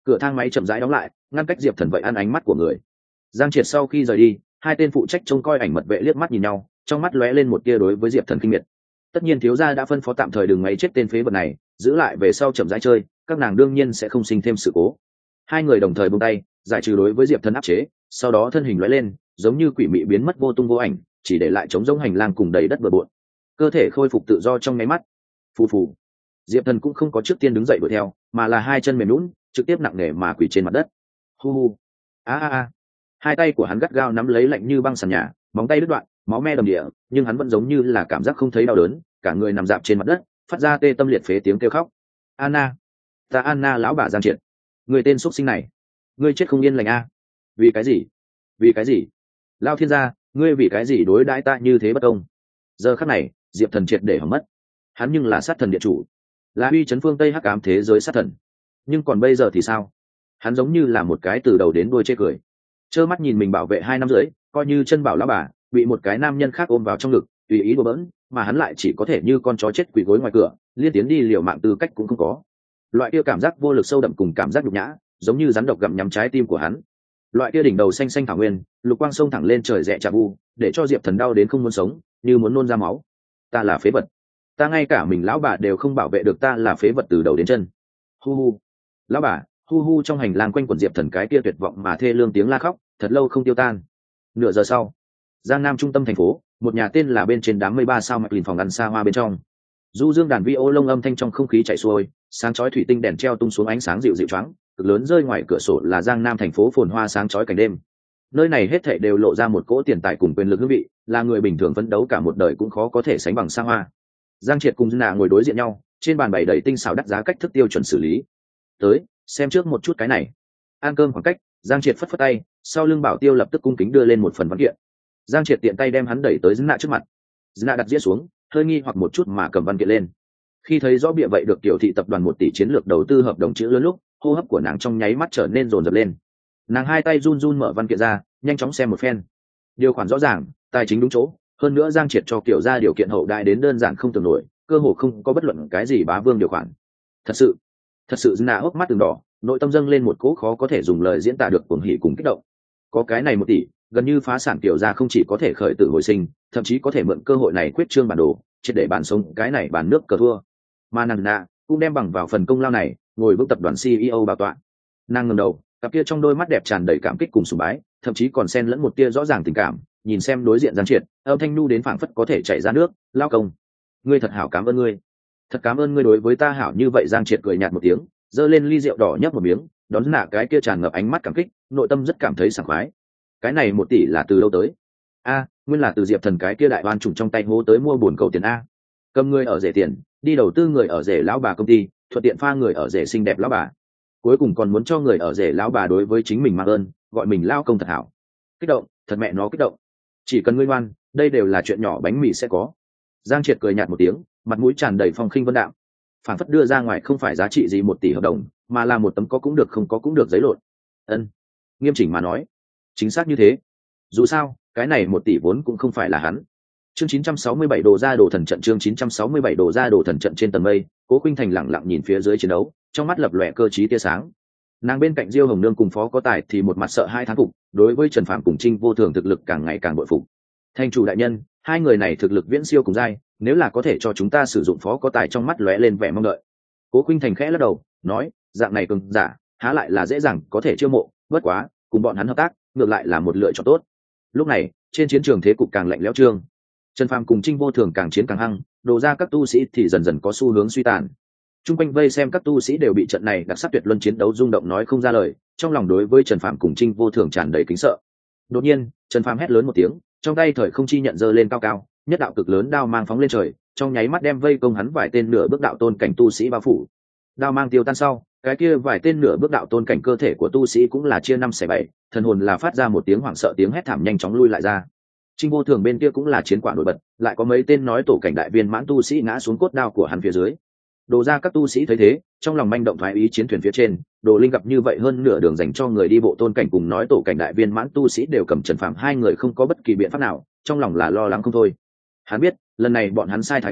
cửa thang máy chậm rãi đóng lại, ngăn cách diệp thần vậy ăn ánh mắt của người. Giang Triệt sau khi rời đi, hai tên phụ trách trông coi ảnh mật vệ liếc mắt nhìn nhau, trong mắt lóe lên một tia đối với diệp thần kinh miệt. Tất nhiên thiếu gia đã phân phó tạm thời đừng ngay chết tên phế vật này, giữ lại về sau chậm rãi chơi, các nàng đương nhiên sẽ không sinh thêm sự cố. Hai người đồng thời buông tay, giải trừ đối với diệp thần áp chế, sau đó thân hình lóe lên, giống như quỷ mị biến mất vô tung vô ảnh, chỉ để lại trống rỗng hành lang cùng đầy đất bừa bộn. Cơ thể khôi phục tự do trong nháy mắt. Phù phù. Diệp thần cũng không có trước tiên đứng dậy đuổi theo, mà là hai chân mềm nhũn, trực tiếp nặng nề mà quỳ trên mặt đất. Hu hu. A a a. Hai tay của hắn gắt gao nắm lấy lạnh như băng sàn nhà, móng tay đứt đoạn, máu me đầm địa, nhưng hắn vẫn giống như là cảm giác không thấy đau đớn, cả người nằm dạp trên mặt đất, phát ra tê tâm liệt phế tiếng kêu khóc. Anna, ta Anna lão bà Giang Triệt, người tên xuất sinh này, ngươi chết không yên lành a? Vì cái gì? Vì cái gì? Lao thiên gia, ngươi vì cái gì đối đãi ta như thế bất công? Giờ khắc này, Diệp Thần triệt để hỏng mất. Hắn nhưng là sát thần địa chủ, là uy chấn phương Tây hắc ám thế giới sát thần, nhưng còn bây giờ thì sao? Hắn giống như là một cái từ đầu đến đuôi chê cười, trơ mắt nhìn mình bảo vệ hai năm rưỡi, coi như chân bảo lão bà bị một cái nam nhân khác ôm vào trong ngực tùy ý đùa bỡn, mà hắn lại chỉ có thể như con chó chết quỳ gối ngoài cửa, liên tiến đi liều mạng tư cách cũng không có. Loại kia cảm giác vô lực sâu đậm cùng cảm giác nhục nhã, giống như rắn độc gặm nhắm trái tim của hắn. Loại kia đỉnh đầu xanh xanh thảo nguyên, lục quang sông thẳng lên trời rẽ chà bu, để cho Diệp Thần đau đến không muốn sống, như muốn nôn ra máu. Ta là phế vật, ta ngay cả mình lão bà đều không bảo vệ được, ta là phế vật từ đầu đến chân. Hu hu, lão bà, hu hu. Trong hành lang quanh quẩn Diệp Thần cái kia tuyệt vọng mà thê lương tiếng la khóc, thật lâu không tiêu tan. Nửa giờ sau, Giang Nam trung tâm thành phố, một nhà tên là bên trên đám mây ba sao mạch lìn phòng ăn xa hoa bên trong, du dương đàn vi ô lông âm thanh trong không khí chạy xuôi, sáng chói thủy tinh đèn treo tung xuống ánh sáng dịu dịu choáng, cực lớn rơi ngoài cửa sổ là Giang Nam thành phố phồn hoa sáng chói cảnh đêm. Nơi này hết thảy đều lộ ra một cỗ tiền tài cùng quyền lực hương vị, là người bình thường phấn đấu cả một đời cũng khó có thể sánh bằng xa hoa. Giang Triệt cùng Nạ ngồi đối diện nhau, trên bàn bày đầy tinh xảo đắt giá cách thức tiêu chuẩn xử lý. Tới, xem trước một chút cái này. Ăn cơm khoảng cách, Giang Triệt phất phất tay, sau lưng Bảo Tiêu lập tức cung kính đưa lên một phần văn kiện. Giang Triệt tiện tay đem hắn đẩy tới Nạ trước mặt. Nạ đặt dĩa xuống, hơi nghi hoặc một chút mà cầm văn kiện lên. Khi thấy rõ bìa vậy được tiểu thị tập đoàn một tỷ chiến lược đầu tư hợp đồng chữ lớn lúc, hô hấp của nàng trong nháy mắt trở nên rồn rập lên. Nàng hai tay run run mở văn kiện ra, nhanh chóng xem một phen. Điều khoản rõ ràng, tài chính đúng chỗ, hơn nữa Giang Triệt cho kiểu ra điều kiện hậu đại đến đơn giản không tưởng nổi, cơ hồ không có bất luận cái gì bá vương điều khoản. Thật sự, thật sự Nạ hốc mắt từng đỏ, nội tâm dâng lên một cỗ khó có thể dùng lời diễn tả được cuồng hỉ cùng kích động. Có cái này một tỷ, gần như phá sản kiểu ra không chỉ có thể khởi tử hồi sinh, thậm chí có thể mượn cơ hội này quyết trương bản đồ, triệt để bản sống cái này bản nước cờ thua. Mà nàng Nạ cũng đem bằng vào phần công lao này, ngồi vững tập đoàn xê e ô bảo tọa. Nàng ngẩng đầu, cặp kia trong đôi mắt đẹp tràn đầy cảm kích cùng sùng bái, thậm chí còn xen lẫn một tia rõ ràng tình cảm, nhìn xem đối diện Giang Triệt, âm thanh nu đến phảng phất có thể chảy ra nước. Lao công, ngươi thật hảo, cảm ơn ngươi, thật cảm ơn ngươi đối với ta hảo như vậy. Giang Triệt cười nhạt một tiếng, giơ lên ly rượu đỏ nhấp một miếng, đón Nạ cái kia tràn ngập ánh mắt cảm kích, nội tâm rất cảm thấy sảng khoái. Cái này một tỷ là từ đâu tới? A, nguyên là từ Diệp Thần cái kia đại oan trùng trong tay hố tới mua buồn cầu tiền a. Cầm người ở rể tiền, đi đầu tư người ở rể lão bà công ty, thuận tiện pha người ở rể xinh đẹp lão bà, cuối cùng còn muốn cho người ở rể lão bà đối với chính mình mang ơn, gọi mình lao công thật hảo. Kích động, thật mẹ nó kích động. Chỉ cần ngươi ngoan, đây đều là chuyện nhỏ bánh mì sẽ có. Giang Triệt cười nhạt một tiếng, mặt mũi tràn đầy phong khinh vân đạm, phản phất đưa ra ngoài không phải giá trị gì một tỷ hợp đồng, mà là một tấm có cũng được không có cũng được giấy lộn. Ân, nghiêm chỉnh mà nói, chính xác như thế. Dù sao, cái này một tỷ vốn cũng không phải là hắn. Chương chín trăm sáu mươi bảy đồ ra đồ thần trận. Chương chín trăm sáu mươi bảy đồ ra đồ thần trận. Trên tầng mây, Cố Khuynh Thành lặng lặng nhìn phía dưới chiến đấu, trong mắt lập lòe cơ trí tia sáng. Nàng bên cạnh Diêu Hồng Nương cùng Phó Có Tài thì một mặt sợ hai thán phục, đối với Trần Phạm cùng Trinh Vô Thường thực lực càng ngày càng bội phục. Thành chủ đại nhân, hai người này thực lực viễn siêu cùng giai, nếu là có thể cho chúng ta sử dụng Phó Có Tài, trong mắt lóe lên vẻ mong đợi. Cố Khuynh Thành khẽ lắc đầu, nói, dạng này cường giả, há lại là dễ dàng có thể chiêu mộ, bất quá, cùng bọn hắn hợp tác, ngược lại là một lựa chọn tốt. Lúc này, trên chiến trường thế cục càng lạnh lẽo trương. Trần Phàm cùng Trinh Vô Thường càng chiến càng hăng, đồ ra các tu sĩ thì dần dần có xu hướng suy tàn. Trung quanh vây xem các tu sĩ đều bị trận này đặc sắc tuyệt luân chiến đấu rung động nói không ra lời, trong lòng đối với Trần Phàm cùng Trinh Vô Thường tràn đầy kính sợ. Đột nhiên, Trần Phàm hét lớn một tiếng, trong tay thời không chi nhận giơ lên cao cao, nhất đạo cực lớn đao mang phóng lên trời, trong nháy mắt đem vây công hắn vài tên nửa bước đạo tôn cảnh tu sĩ bao phủ. Đao mang tiêu tan sau, cái kia vài tên nửa bước đạo tôn cảnh cơ thể của tu sĩ cũng là chia năm xẻ bảy, thần hồn là phát ra một tiếng hoảng sợ tiếng hét thảm nhanh chóng lui lại ra. Trinh Vô Thường bên kia cũng là chiến quả nổi bật, lại có mấy tên nói tổ cảnh đại viên mãn tu sĩ ngã xuống cốt đao của hắn phía dưới. Đồ ra các tu sĩ thấy thế, trong lòng manh động thoái ý chiến thuyền phía trên, Đồ Linh gặp như vậy hơn nửa đường dành cho người đi bộ tôn cảnh cùng nói tổ cảnh đại viên mãn tu sĩ đều cầm Trần Phạm hai người không có bất kỳ biện pháp nào, trong lòng là lo lắng không thôi. Hắn biết, lần này bọn hắn sai thái quá,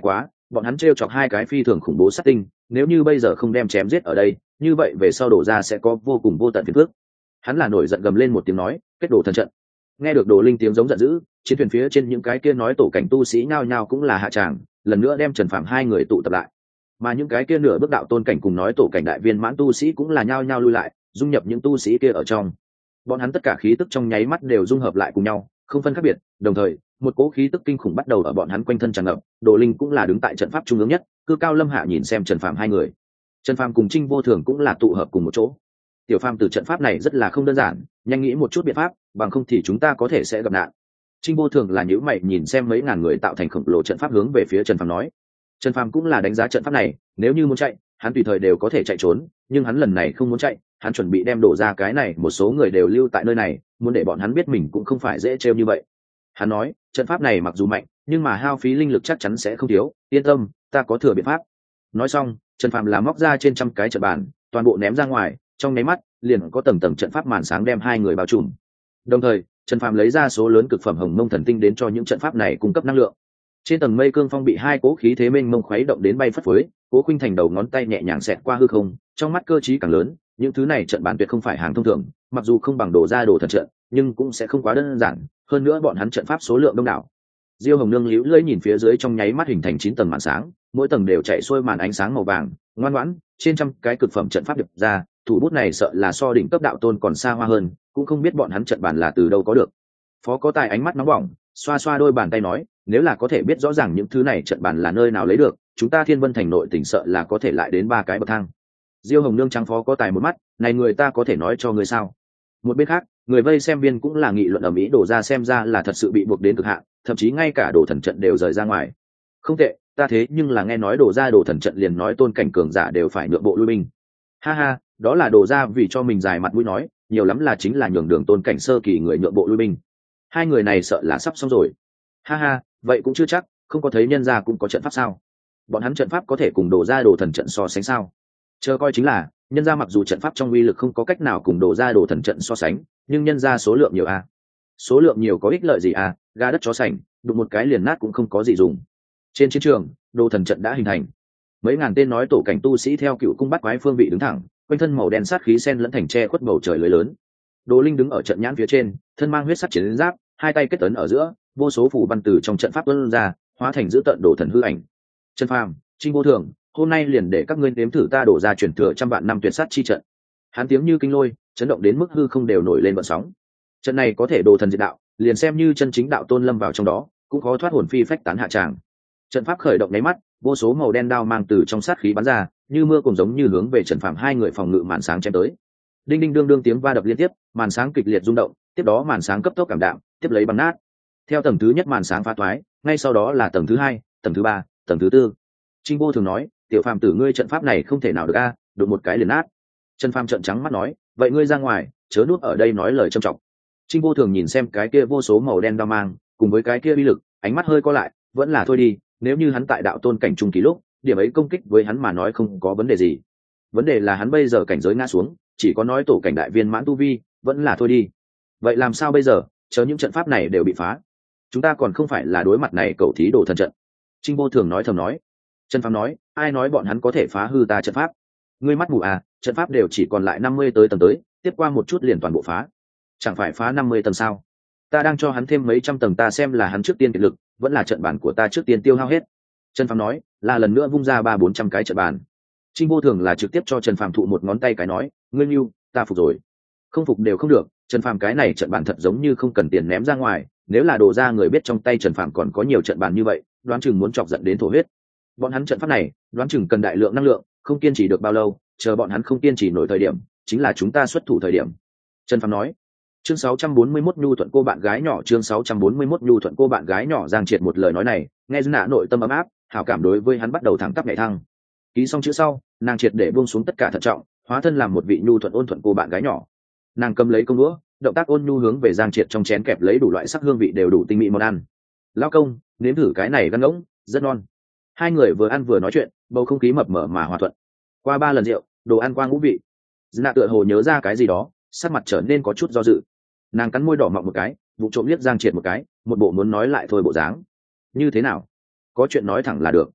bọn hắn t chọc hai cái phi thường khủng bố sát tinh, nếu như bây giờ không đem chém giết ở đây, như vậy về sau đổ ra sẽ có vô cùng vô tận phiền phức. Hắn là nổi giận gầm lên một tiếng nói, kết đổ thần trận. Nghe được Đồ Linh tiếng giống giận dữ, chiến thuyền phía trên những cái kia nói tổ cảnh tu sĩ nhao nhao cũng là hạ tràng, lần nữa đem Trần Phạm hai người tụ tập lại. Mà những cái kia nửa bước đạo tôn cảnh cùng nói tổ cảnh đại viên mãn tu sĩ cũng là nhao nhao lui lại, dung nhập những tu sĩ kia ở trong. Bọn hắn tất cả khí tức trong nháy mắt đều dung hợp lại cùng nhau, không phân khác biệt, đồng thời, một cỗ khí tức kinh khủng bắt đầu ở bọn hắn quanh thân tràn ngập, Đồ Linh cũng là đứng tại trận pháp trung ương nhất, cư cao lâm hạ nhìn xem Trần Phạm hai người. Trần Phạm cùng Trinh Vô Thường cũng là tụ hợp cùng một chỗ. Tiểu Phàm từ trận pháp này rất là không đơn giản, nhanh nghĩ một chút biện pháp, bằng không thì chúng ta có thể sẽ gặp nạn. Trinh Vô Thường là nhíu mày nhìn xem mấy ngàn người tạo thành khổng lồ trận pháp hướng về phía Trần Phàm nói. Trần Phàm cũng là đánh giá trận pháp này, nếu như muốn chạy, hắn tùy thời đều có thể chạy trốn, nhưng hắn lần này không muốn chạy, hắn chuẩn bị đem đổ ra cái này, một số người đều lưu tại nơi này, muốn để bọn hắn biết mình cũng không phải dễ trêu như vậy. Hắn nói, trận pháp này mặc dù mạnh, nhưng mà hao phí linh lực chắc chắn sẽ không thiếu, yên tâm, ta có thừa biện pháp. Nói xong, Trần Phàm làm móc ra trên trăm cái trận bàn, toàn bộ ném ra ngoài, trong nháy mắt, liền có tầng tầng trận pháp màn sáng đem hai người bao trùm. Đồng thời, Trần Phàm lấy ra số lớn cực phẩm hồng mông thần tinh đến cho những trận pháp này cung cấp năng lượng. Trên tầng mây cương phong bị hai cố khí thế mênh mông khuấy động đến bay phất phới, Cố Khuynh Thành đầu ngón tay nhẹ nhàng xẹt qua hư không, trong mắt cơ trí càng lớn, những thứ này trận bàn tuyệt không phải hàng thông thường, mặc dù không bằng đồ ra đồ thần trận, nhưng cũng sẽ không quá đơn giản, hơn nữa bọn hắn trận pháp số lượng đông đảo. Diêu Hồng Nương liễu lưỡi nhìn phía dưới trong nháy mắt hình thành chín tầng màn sáng, mỗi tầng đều chạy xuôi màn ánh sáng màu vàng, ngoan ngoãn, trên trăm cái cực phẩm trận pháp được ra, thủ bút này sợ là so đỉnh cấp đạo tôn còn xa hoa hơn, cũng không biết bọn hắn trận bàn là từ đâu có được. Phó Có Tài ánh mắt nóng bỏng, xoa xoa đôi bàn tay nói, nếu là có thể biết rõ ràng những thứ này trận bàn là nơi nào lấy được, chúng ta Thiên Vân Thành nội tỉnh sợ là có thể lại đến ba cái bậc thang. Diêu Hồng Nương trắng Phó Có Tài một mắt, này người ta có thể nói cho người sao? Một bên khác, người vây xem viên cũng là nghị luận ở mỹ đổ ra, xem ra là thật sự bị buộc đến cực hạn, thậm chí ngay cả đồ thần trận đều rời ra ngoài. Không tệ, ta thế nhưng là nghe nói đổ ra đồ thần trận liền nói tôn cảnh cường giả đều phải nhượng bộ lui binh. Ha ha, đó là đổ ra vì cho mình dài mặt mũi nói, nhiều lắm là chính là nhường đường tôn cảnh sơ kỳ người nhượng bộ lui binh. Hai người này sợ là sắp xong rồi. Ha ha, vậy cũng chưa chắc, không có thấy nhân gia cũng có trận pháp sao? Bọn hắn trận pháp có thể cùng đổ ra đồ thần trận so sánh sao? Chờ coi chính là, nhân gia mặc dù trận pháp trong uy lực không có cách nào cùng đổ ra đồ thần trận so sánh, nhưng nhân gia số lượng nhiều a. À? Số lượng nhiều có ích lợi gì à? Ga đất chó sành, đụng một cái liền nát cũng không có gì dùng. Trên chiến trường, đồ thần trận đã hình thành. Mấy ngàn tên nói tổ cảnh tu sĩ theo cựu cung bắt quái phương vị đứng thẳng, quanh thân màu đen sát khí sen lẫn thành tre khuất bầu trời lưới lớn. Đồ Linh đứng ở trận nhãn phía trên, thân mang huyết sắc chiến giáp, hai tay kết ấn ở giữa, vô số phù văn từ trong trận pháp tuôn ra, hóa thành giữ tận đồ thần hư ảnh. Trần Phàm, Trinh Vô Thường, hôm nay liền để các ngươi nếm thử ta đổ ra truyền thừa trăm vạn năm tuyệt sát chi trận. Hắn tiếng như kinh lôi, chấn động đến mức hư không đều nổi lên vận sóng. Trận này có thể đồ thần diệt đạo, liền xem như chân chính đạo tôn lâm vào trong đó, cũng khó thoát hồn phi phách tán hạ tràng. Trận pháp khởi động nháy mắt, vô số màu đen đao mang từ trong sát khí bắn ra, như mưa cùng giống như hướng về Trần Phàm hai người phòng ngự màn sáng chém tới. Đinh đinh đương đương tiếng va đập liên tiếp, màn sáng kịch liệt rung động, tiếp đó màn sáng cấp tốc cảm đạm, tiếp lấy bắn nát. Theo tầng thứ nhất màn sáng phá toái, ngay sau đó là tầng thứ hai, tầng thứ ba, tầng thứ tư. Trinh Vô thường nói, tiểu Phàm tử ngươi trận pháp này không thể nào được a, đụng một cái liền nát. Trần Phàm trợn trắng mắt nói, vậy ngươi ra ngoài, chớ nuốt ở đây nói lời trâm trọng. Trinh Vô thường nhìn xem cái kia vô số màu đen đao mang, cùng với cái kia uy lực, ánh mắt hơi co lại, vẫn là thôi đi, nếu như hắn tại đạo tôn cảnh trung kỳ lúc, điểm ấy công kích với hắn mà nói không có vấn đề gì. Vấn đề là hắn bây giờ cảnh giới ngã xuống, chỉ có nói tổ cảnh đại viên mãn tu vi, vẫn là thôi đi. Vậy làm sao bây giờ, chờ những trận pháp này đều bị phá, chúng ta còn không phải là đối mặt này cầu thí đồ thần trận. Trinh Vô thường nói thầm nói. Trần Phàm nói, ai nói bọn hắn có thể phá hư ta trận pháp? Ngươi mắt mù à, trận pháp đều chỉ còn lại năm mươi tới tầng tới, tiếp qua một chút liền toàn bộ phá. Chẳng phải phá năm mươi tầng sao? Ta đang cho hắn thêm mấy trăm tầng, ta xem là hắn trước tiên kiệt lực, vẫn là trận bản của ta trước tiên tiêu hao hết. Trần Phàm nói, là lần nữa vung ra ba bốn trăm cái trận bàn. Trinh Vô thường là trực tiếp cho Trần Phàm thụ một ngón tay cái nói, ngươi yêu, ta phục rồi. Không phục đều không được, Trần Phàm cái này trận bàn thật giống như không cần tiền ném ra ngoài, nếu là đổ ra người biết trong tay Trần Phàm còn có nhiều trận bàn như vậy, đoán chừng muốn chọc giận đến thổ huyết. Bọn hắn trận pháp này, đoán chừng cần đại lượng năng lượng, không kiên trì được bao lâu, chờ bọn hắn không kiên trì nổi thời điểm, chính là chúng ta xuất thủ thời điểm. Trần Phàm nói. Chương sáu trăm bốn mươi mốt nhu thuận cô bạn gái nhỏ, chương sáu trăm bốn mươi mốt nhu thuận cô bạn gái nhỏ. Giang Triệt một lời nói này, nghe dư nạ nội tâm ấm áp, hảo cảm đối với hắn bắt đầu thẳng tắp nhảy thăng. Ký xong chữ sau, nàng triệt để buông xuống tất cả thận trọng, hóa thân làm một vị nhu thuận ôn thuận cô bạn gái nhỏ. Nàng cầm lấy công đũa, động tác ôn nhu hướng về Giang Triệt trong chén kẹp lấy đủ loại sắc hương vị đều đủ tinh mỹ món ăn. Lão công, nếm thử cái này gan ngỗng, rất ngon. Hai người vừa ăn vừa nói chuyện, bầu không khí mập mờ mà hòa thuận. Qua ba lần rượu, đồ ăn qua ngũ vị. Dư nạ tựa hồ nhớ ra cái gì đó, sắc mặt trở nên có chút do dự. Nàng cắn môi đỏ mọng một cái, vụ trộm liếc Giang Triệt một cái, một bộ muốn nói lại thôi bộ dáng. Như thế nào? Có chuyện nói thẳng là được.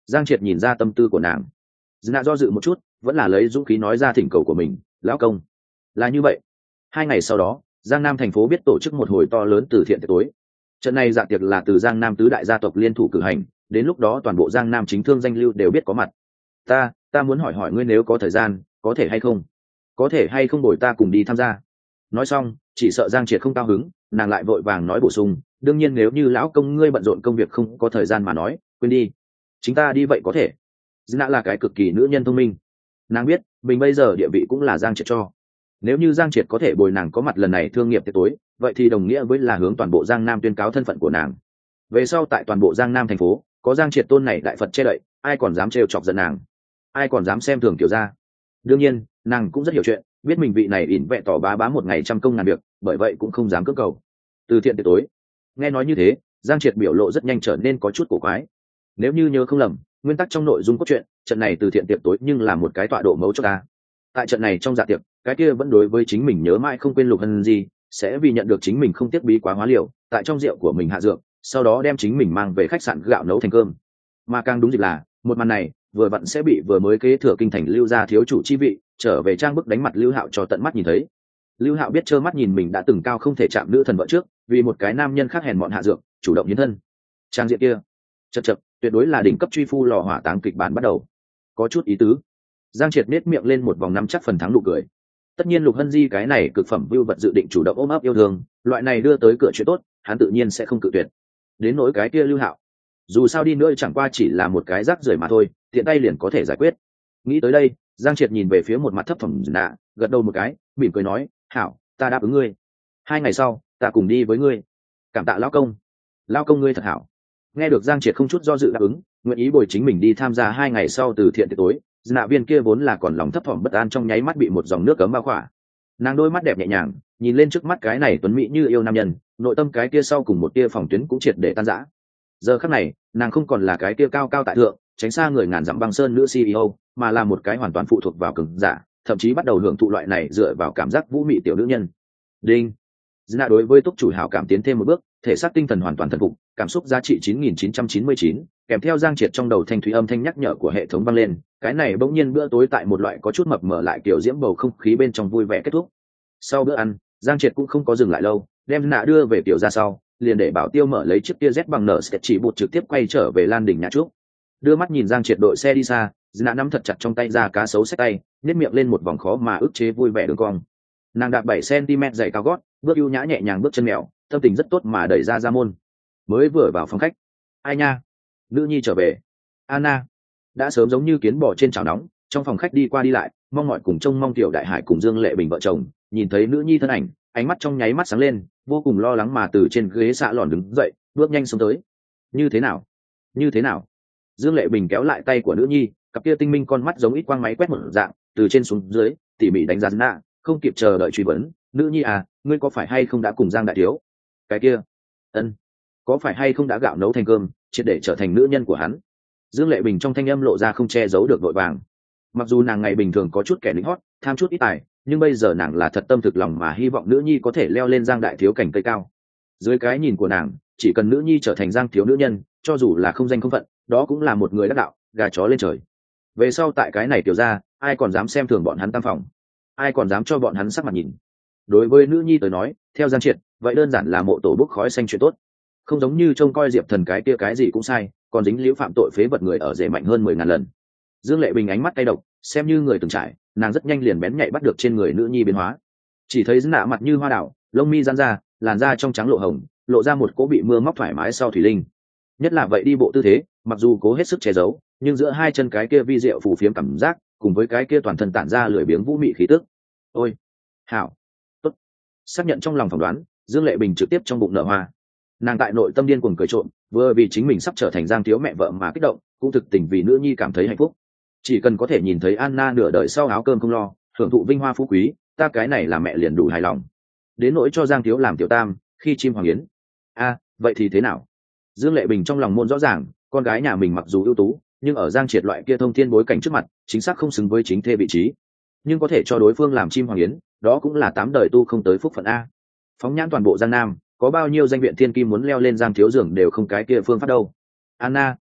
Giang Triệt nhìn ra tâm tư của nàng. Nạ do dự một chút, vẫn là lấy dũng khí nói ra thỉnh cầu của mình. Lão công, là như vậy. Hai ngày sau đó, Giang Nam thành phố biết tổ chức một hồi to lớn từ thiện tiệc tối. Trận này dạ tiệc là từ Giang Nam tứ đại gia tộc liên thủ cử hành, đến lúc đó toàn bộ Giang Nam chính thương danh lưu đều biết có mặt. Ta, ta muốn hỏi hỏi ngươi nếu có thời gian, có thể hay không? Có thể hay không bồi ta cùng đi tham gia? Nói xong, chỉ sợ Giang Triệt không cao hứng, nàng lại vội vàng nói bổ sung, đương nhiên nếu như lão công ngươi bận rộn công việc không có thời gian mà nói, quên đi. Chúng ta đi vậy có thể. Dina là cái cực kỳ nữ nhân thông minh. Nàng biết, mình bây giờ địa vị cũng là Giang Triệt cho. Nếu như Giang Triệt có thể bồi nàng có mặt lần này thương nghiệp tiệc tối, vậy thì đồng nghĩa với là hướng toàn bộ Giang Nam tuyên cáo thân phận của nàng. Về sau tại toàn bộ Giang Nam thành phố, có Giang Triệt tôn này đại Phật che đậy, ai còn dám trêu chọc giận nàng, ai còn dám xem thường tiểu gia. Đương nhiên, nàng cũng rất hiểu chuyện, biết mình vị này ỉn vẹ tỏ bá bá một ngày trăm công ngàn việc, bởi vậy cũng không dám cưỡng cầu. Từ thiện tiệc tối, nghe nói như thế, Giang Triệt biểu lộ rất nhanh trở nên có chút cổ quái. Nếu như nhớ không lầm, nguyên tắc trong nội dung cốt truyện, trận này từ thiện tiệc tối nhưng là một cái tọa độ mấu chốt ta. Tại trận này trong dạ tiệc, cái kia vẫn đối với chính mình nhớ mãi không quên Lục Hân gì, sẽ vì nhận được chính mình không tiếc bí quá hóa liều, tại trong rượu của mình hạ dược, sau đó đem chính mình mang về khách sạn gạo nấu thành cơm. Mà càng đúng dịp là, một màn này vừa vặn sẽ bị vừa mới kế thừa kinh thành Lưu gia thiếu chủ chi vị, trở về trang bức đánh mặt Lưu Hạo cho tận mắt nhìn thấy. Lưu Hạo biết trơ mắt nhìn mình đã từng cao không thể chạm nữ thần vợ trước, vì một cái nam nhân khác hèn mọn hạ dược, chủ động hiến thân. Trang diện kia, chậc chậc, tuyệt đối là đỉnh cấp truy phu lò hỏa táng kịch bản bắt đầu. Có chút ý tứ. Giang Triệt nét miệng lên một vòng nắm chắc phần thắng nụ cười. Tất nhiên Lục Hân Di cái này cực phẩm view vật dự định chủ động ôm ấp yêu thương, loại này đưa tới cửa chuyện tốt, hắn tự nhiên sẽ không cự tuyệt. Đến nỗi cái kia Lưu Hạo, dù sao đi nữa chẳng qua chỉ là một cái rác rưởi mà thôi, tiện tay liền có thể giải quyết. Nghĩ tới đây, Giang Triệt nhìn về phía một mặt thấp thỏm Nạ, gật đầu một cái, mỉm cười nói, hảo, ta đáp ứng ngươi. Hai ngày sau, ta cùng đi với ngươi. Cảm tạ lão công. Lão công ngươi thật hảo. Nghe được Giang Triệt không chút do dự đáp ứng, nguyện ý bồi chính mình đi tham gia hai ngày sau từ thiện tiệc tối, Nạ viên kia vốn là còn lòng thấp thỏm bất an trong nháy mắt bị một dòng nước cấm bao khỏa. Nàng đôi mắt đẹp nhẹ nhàng, nhìn lên trước mắt cái này tuấn mỹ như yêu nam nhân, nội tâm cái kia sau cùng một tia phòng tuyến cũng triệt để tan rã. Giờ khắc này, nàng không còn là cái kia cao cao tại thượng, tránh xa người ngàn dặm băng sơn nữ xê e ô, mà là một cái hoàn toàn phụ thuộc vào cường giả, thậm chí bắt đầu hưởng thụ loại này dựa vào cảm giác vũ mị tiểu nữ nhân. Đinh. Nạ đối với túc chủ hảo cảm tiến thêm một bước, thể xác tinh thần hoàn toàn thần phục, cảm xúc giá trị chín nghìn chín trăm chín mươi chín, kèm theo Giang Triệt trong đầu thanh thúy âm thanh nhắc nhở của hệ thống vang lên, cái này bỗng nhiên bữa tối tại một loại có chút mập mờ lại kiểu diễm bầu không khí bên trong vui vẻ kết thúc. Sau bữa ăn, Giang Triệt cũng không có dừng lại lâu, đem Nạ đưa về tiểu ra sau, liền để Bảo Tiêu mở lấy chiếc tia Z bằng nở sketch chỉ bột trực tiếp quay trở về Lan đỉnh nhà trúc. Đưa mắt nhìn Giang Triệt đội xe đi xa, Nạ nắm thật chặt trong tay ra cá sấu xách tay, nhếch miệng lên một vòng khó mà ức chế vui vẻ đường cong. Nàng đạp bảy centimet giày cao gót, bước ưu nhã nhẹ nhàng bước chân mèo, tâm tình rất tốt mà đẩy ra ra môn. Mới vừa vào phòng khách, ai nha, nữ nhi trở về. Anna đã sớm giống như kiến bò trên chảo nóng, trong phòng khách đi qua đi lại, mong mỏi cùng trông mong Tiểu Đại Hải cùng Dương Lệ Bình vợ chồng, nhìn thấy nữ nhi thân ảnh, ánh mắt trong nháy mắt sáng lên, vô cùng lo lắng mà từ trên ghế xạ lòn đứng dậy, bước nhanh xuống tới. Như thế nào? Như thế nào? Dương Lệ Bình kéo lại tay của nữ nhi, cặp kia tinh minh con mắt giống ít quang máy quét một dạng, từ trên xuống dưới, tỉ mỉ đánh giá Nạ, không kịp chờ đợi truy vấn, nữ nhi à, ngươi có phải hay không đã cùng Giang đại thiếu? Cái kia, ân, có phải hay không đã gạo nấu thành cơm, triệt để trở thành nữ nhân của hắn? Dương Lệ Bình trong thanh âm lộ ra không che giấu được vội vàng. Mặc dù nàng ngày bình thường có chút kẻ lính hót, tham chút ít tài, nhưng bây giờ nàng là thật tâm thực lòng mà hy vọng nữ nhi có thể leo lên Giang đại thiếu cảnh cây cao. Dưới cái nhìn của nàng, chỉ cần nữ nhi trở thành Giang thiếu nữ nhân, cho dù là không danh không phận, đó cũng là một người đắc đạo, gà chó lên trời. Về sau tại cái này tiểu ra, ai còn dám xem thường bọn hắn tam phòng, ai còn dám cho bọn hắn sắc mặt nhìn. Đối với nữ nhi tới nói, theo Giang Triệt, vậy đơn giản là mộ tổ bốc khói xanh chuyện tốt, không giống như trông coi Diệp Thần cái kia cái gì cũng sai, còn dính liễu phạm tội phế vật người ở rể mạnh hơn mười ngàn lần. Dương Lệ Bình ánh mắt cay độc, xem như người từng trải, nàng rất nhanh liền bén nhạy bắt được trên người nữ nhi biến hóa. Chỉ thấy Nạ mặt như hoa đảo, lông mi giãn ra, làn da trong trắng lộ hồng, lộ ra một cỗ bị mưa móc thoải mái sau thủy linh. Nhất là vậy đi bộ tư thế, mặc dù cố hết sức che giấu, nhưng giữa hai chân cái kia vi diệu phù phiếm cảm giác, cùng với cái kia toàn thân tản ra lười biếng vũ mị khí tức. Ôi, hảo, tốt. Xác nhận trong lòng phỏng đoán, Dương Lệ Bình trực tiếp trong bụng nở hoa. Nàng tại nội tâm điên cuồng cười trộm, vừa vì chính mình sắp trở thành Giang thiếu mẹ vợ mà kích động, cũng thực tình vì nữ nhi cảm thấy hạnh phúc. Chỉ cần có thể nhìn thấy Anna nửa đời sau áo cơm không lo, hưởng thụ vinh hoa phú quý, ta cái này là mẹ liền đủ hài lòng. Đến nỗi cho Giang thiếu làm tiểu tam, khi chim hoàng yến. A, à, vậy thì thế nào? Dương Lệ Bình trong lòng môn rõ ràng, con gái nhà mình mặc dù ưu tú, nhưng ở Giang Triệt loại kia thông thiên bối cảnh trước mặt, chính xác không xứng với chính thê vị trí. Nhưng có thể cho đối phương làm chim hoàng yến, đó cũng là tám đời tu không tới phúc phận a. Phóng nhãn toàn bộ Giang Nam, có bao nhiêu danh viện thiên kim muốn leo lên Giang thiếu giường đều không cái kia phương pháp đâu. Anna,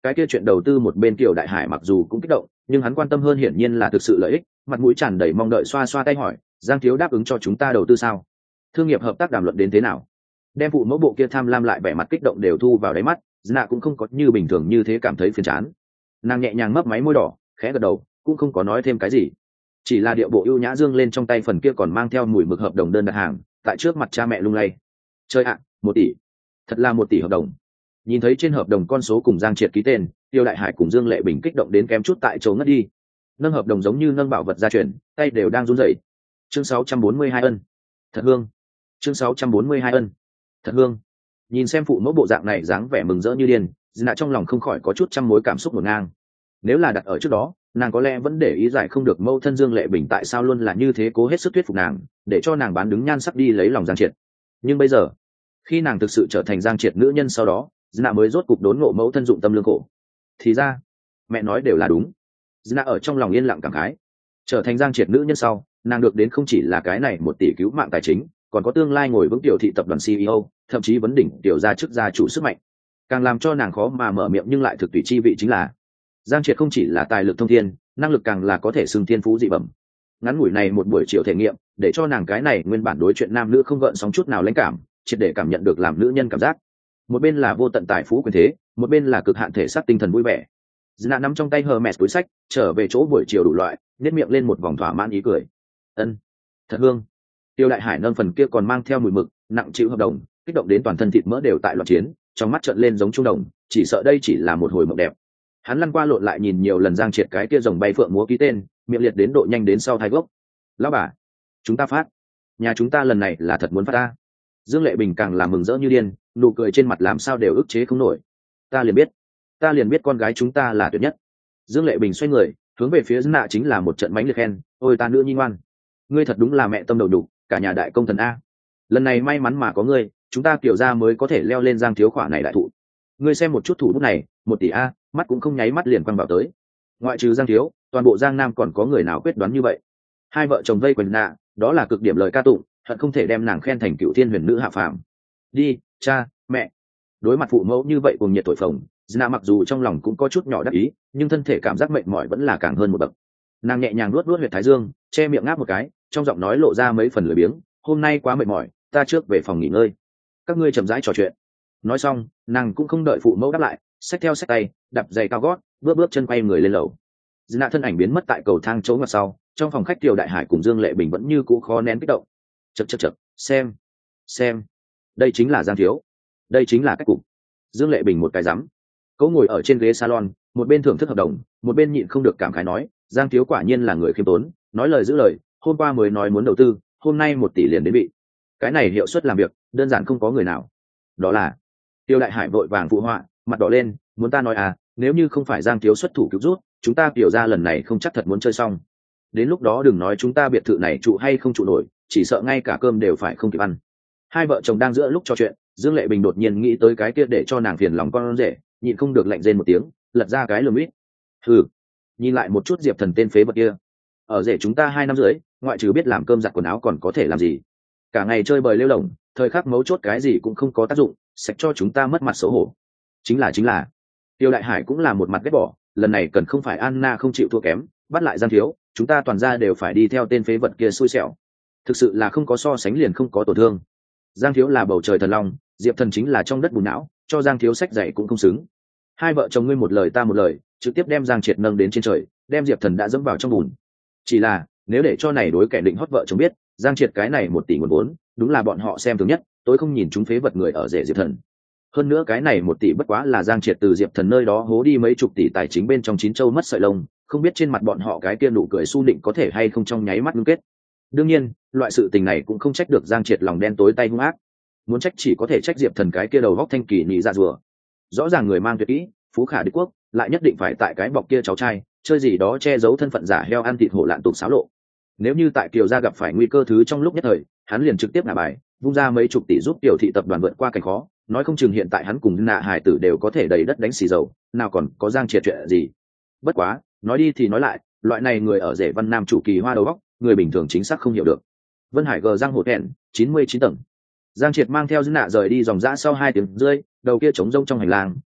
Cái kia chuyện đầu tư một bên Kiều Đại Hải mặc dù cũng kích động, nhưng hắn quan tâm hơn hiển nhiên là thực sự lợi ích, mặt mũi tràn đầy mong đợi xoa xoa tay hỏi, Giang thiếu đáp ứng cho chúng ta đầu tư sao? Thương nghiệp hợp tác đàm luận đến thế nào? Đem phụ mẫu bộ kia tham lam lại vẻ mặt kích động đều thu vào đáy mắt, Nạ cũng không có như bình thường như thế cảm thấy phiền chán. Nàng nhẹ nhàng mấp máy môi đỏ, khẽ gật đầu, cũng không có nói thêm cái gì, chỉ là điệu bộ ưu nhã dương lên trong tay phần kia còn mang theo mùi mực hợp đồng đơn đặt hàng, tại trước mặt cha mẹ lung lay. Chơi ạ, một tỷ, thật là một tỷ hợp đồng. Nhìn thấy trên hợp đồng con số cùng Giang Triệt ký tên, Tiêu Đại Hải cùng Dương Lệ Bình kích động đến kém chút tại chỗ ngất đi. Nâng hợp đồng giống như nâng bảo vật gia chuyển, tay đều đang run rẩy. Chương sáu trăm bốn mươi hai ân, thật hương. Chương sáu trăm bốn mươi hai ân, thật hương. Nhìn xem phụ mẫu bộ dạng này dáng vẻ mừng rỡ như điên, Dina trong lòng không khỏi có chút trăm mối cảm xúc ngổn ngang. Nếu là đặt ở trước đó, nàng có lẽ vẫn để ý giải không được mâu thân Dương Lệ Bình tại sao luôn là như thế cố hết sức thuyết phục nàng, để cho nàng bán đứng nhan sắc đi lấy lòng Giang Triệt. Nhưng bây giờ, khi nàng thực sự trở thành Giang Triệt nữ nhân sau đó, Dina mới rốt cục đốn ngộ mẫu thân dụng tâm lương khổ. Thì ra, mẹ nói đều là đúng. Dina ở trong lòng yên lặng cảm khái. Trở thành Giang Triệt nữ nhân sau, nàng được đến không chỉ là cái này một tỷ cứu mạng tài chính, còn có tương lai ngồi vững tiểu thị tập đoàn xê e ô, thậm chí vấn đỉnh tiểu gia chức gia chủ sức mạnh. Càng làm cho nàng khó mà mở miệng nhưng lại thực tùy chi vị chính là Giang Triệt không chỉ là tài lực thông thiên, năng lực càng là có thể xưng thiên phú dị bẩm. Ngắn ngủi này một buổi chiều thể nghiệm, để cho nàng cái này nguyên bản đối chuyện nam nữ không gợn sóng chút nào lãnh cảm, triệt để cảm nhận được làm nữ nhân cảm giác. Một bên là vô tận tài phú quyền thế, một bên là cực hạn thể xác tinh thần vui vẻ. Dina nắm trong tay Hermes túi sách, trở về chỗ buổi chiều đủ loại, nhếch miệng lên một vòng thỏa mãn ý cười. Ân, thật hương. Tiêu Đại Hải nâng phần kia còn mang theo mùi mực, nặng chịu hợp đồng, kích động đến toàn thân thịt mỡ đều tại loạn chiến, trong mắt trợn lên giống trung đồng, chỉ sợ đây chỉ là một hồi mộng đẹp. Hắn lăn qua lộn lại nhìn nhiều lần Giang Triệt cái kia rồng bay phượng múa ký tên, miệng liệt đến độ nhanh đến sau thai gốc. Lão bà, chúng ta phát, nhà chúng ta lần này là thật muốn phát ta. Dương Lệ Bình càng là mừng rỡ như điên, nụ cười trên mặt làm sao đều ức chế không nổi. Ta liền biết, ta liền biết con gái chúng ta là tuyệt nhất. Dương Lệ Bình xoay người, hướng về phía Nạ chính là một trận mánh liệt khen, ôi ta nữ nhi ngoan, ngươi thật đúng là mẹ tâm đầu đủ, cả nhà đại công thần a. Lần này may mắn mà có ngươi, chúng ta kiểu ra mới có thể leo lên Giang thiếu khỏa này đại thụ. Ngươi xem một chút thủ bút này, một tỷ a, mắt cũng không nháy mắt liền quăng vào tới. Ngoại trừ Giang thiếu, toàn bộ Giang Nam còn có người nào quyết đoán như vậy? Hai vợ chồng vây quanh Nạ, đó là cực điểm lời ca tụng, hận không thể đem nàng khen thành cựu thiên huyền nữ hạ phàm. Đi, cha, mẹ. Đối mặt phụ mẫu như vậy cùng nhiệt thổi phồng, Nạ mặc dù trong lòng cũng có chút nhỏ đắc ý, nhưng thân thể cảm giác mệt mỏi vẫn là càng hơn một bậc. Nàng nhẹ nhàng luốt luốt huyệt thái dương, che miệng ngáp một cái, trong giọng nói lộ ra mấy phần lười biếng, hôm nay quá mệt mỏi, ta trước về phòng nghỉ ngơi, các ngươi chậm rãi trò chuyện. Nói xong, nàng cũng không đợi phụ mẫu đáp lại, xách theo xách tay, đạp giày cao gót, bước bước chân quay người lên lầu. Nạ thân ảnh biến mất tại cầu thang chỗ ngặt sau, trong phòng khách Tiêu Đại Hải cùng Dương Lệ Bình vẫn như cũ khó nén kích động. Chậc chậc chậc, xem, xem, đây chính là Giang thiếu, đây chính là cách cục. Dương Lệ Bình một cái rắm, cậu ngồi ở trên ghế salon, một bên thưởng thức hợp đồng, một bên nhịn không được cảm khái nói, Giang thiếu quả nhiên là người khiêm tốn, nói lời giữ lời, hôm qua mới nói muốn đầu tư, hôm nay một tỷ liền đến bị. Cái này hiệu suất làm việc, đơn giản không có người nào. Đó là Tiêu Đại Hải vội vàng phụ họa, mặt đỏ lên, muốn ta nói à, nếu như không phải Giang thiếu xuất thủ cứu rút, chúng ta Tiểu ra lần này không chắc thật muốn chơi xong. Đến lúc đó đừng nói chúng ta biệt thự này trụ hay không trụ nổi, chỉ sợ ngay cả cơm đều phải không kịp ăn. Hai vợ chồng đang giữa lúc trò chuyện, Dương Lệ Bình đột nhiên nghĩ tới cái kia để cho nàng phiền lòng con rể, nhịn không được lạnh rên một tiếng, lật ra cái lườm ít. Hừ, nhìn lại một chút Diệp Thần tên phế vật kia, ở rể chúng ta hai năm rưỡi, ngoại trừ biết làm cơm giặt quần áo còn có thể làm gì? Cả ngày chơi bời lêu lỏng, thời khắc mấu chốt cái gì cũng không có tác dụng, sạch cho chúng ta mất mặt xấu hổ. Chính là chính là Tiêu Đại Hải cũng là một mặt ghét bỏ, lần này cần không phải Anna không chịu thua kém, bắt lại Giang thiếu, chúng ta toàn ra đều phải đi theo tên phế vật kia xui xẻo. Thực sự là không có so sánh liền không có tổn thương. Giang thiếu là bầu trời thần long, Diệp Thần chính là trong đất bùn não, cho Giang thiếu sách dạy cũng không xứng. Hai vợ chồng ngươi một lời ta một lời, trực tiếp đem Giang Triệt nâng đến trên trời, đem Diệp Thần đã dẫm vào trong bùn. Chỉ là nếu để cho này đối kẻ định hót vợ chồng biết, Giang Triệt cái này một tỷ nguồn vốn, đúng là bọn họ xem thường nhất, tôi không nhìn chúng phế vật người ở rể Diệp Thần. Hơn nữa cái này một tỷ bất quá là Giang Triệt từ Diệp Thần nơi đó hố đi mấy chục tỷ tài chính bên trong chín châu mất sợi lông, không biết trên mặt bọn họ cái kia nụ cười su định có thể hay không trong nháy mắt ngưng kết. Đương nhiên, loại sự tình này cũng không trách được Giang Triệt lòng đen tối tay hung ác, muốn trách chỉ có thể trách Diệp Thần cái kia đầu góc thanh kỳ nhị dạ rùa. Rõ ràng người mang tuyệt kỹ, phú khả đế quốc, lại nhất định phải tại cái bọc kia cháu trai, chơi gì đó che giấu thân phận giả heo ăn thịt hổ lạn tục xáo lộ. Nếu như tại Kiều gia gặp phải nguy cơ thứ trong lúc nhất thời, hắn liền trực tiếp ngả bài, vung ra mấy chục tỷ giúp Tiểu thị tập đoàn vượt qua cảnh khó, nói không chừng hiện tại hắn cùng Nạ Hải tử đều có thể đầy đất đánh xì dầu, nào còn có Giang Triệt chuyện gì. Bất quá, nói đi thì nói lại, loại này người ở rể Văn Nam chủ kỳ hoa đầu óc, người bình thường chính xác không hiểu được. Vân Hải gờ răng hột hẹn, chín mươi chín tầng. Giang Triệt mang theo Dư Nạ rời đi dòng dã sau hai tiếng rưỡi, đầu kia trống rông trong hành lang,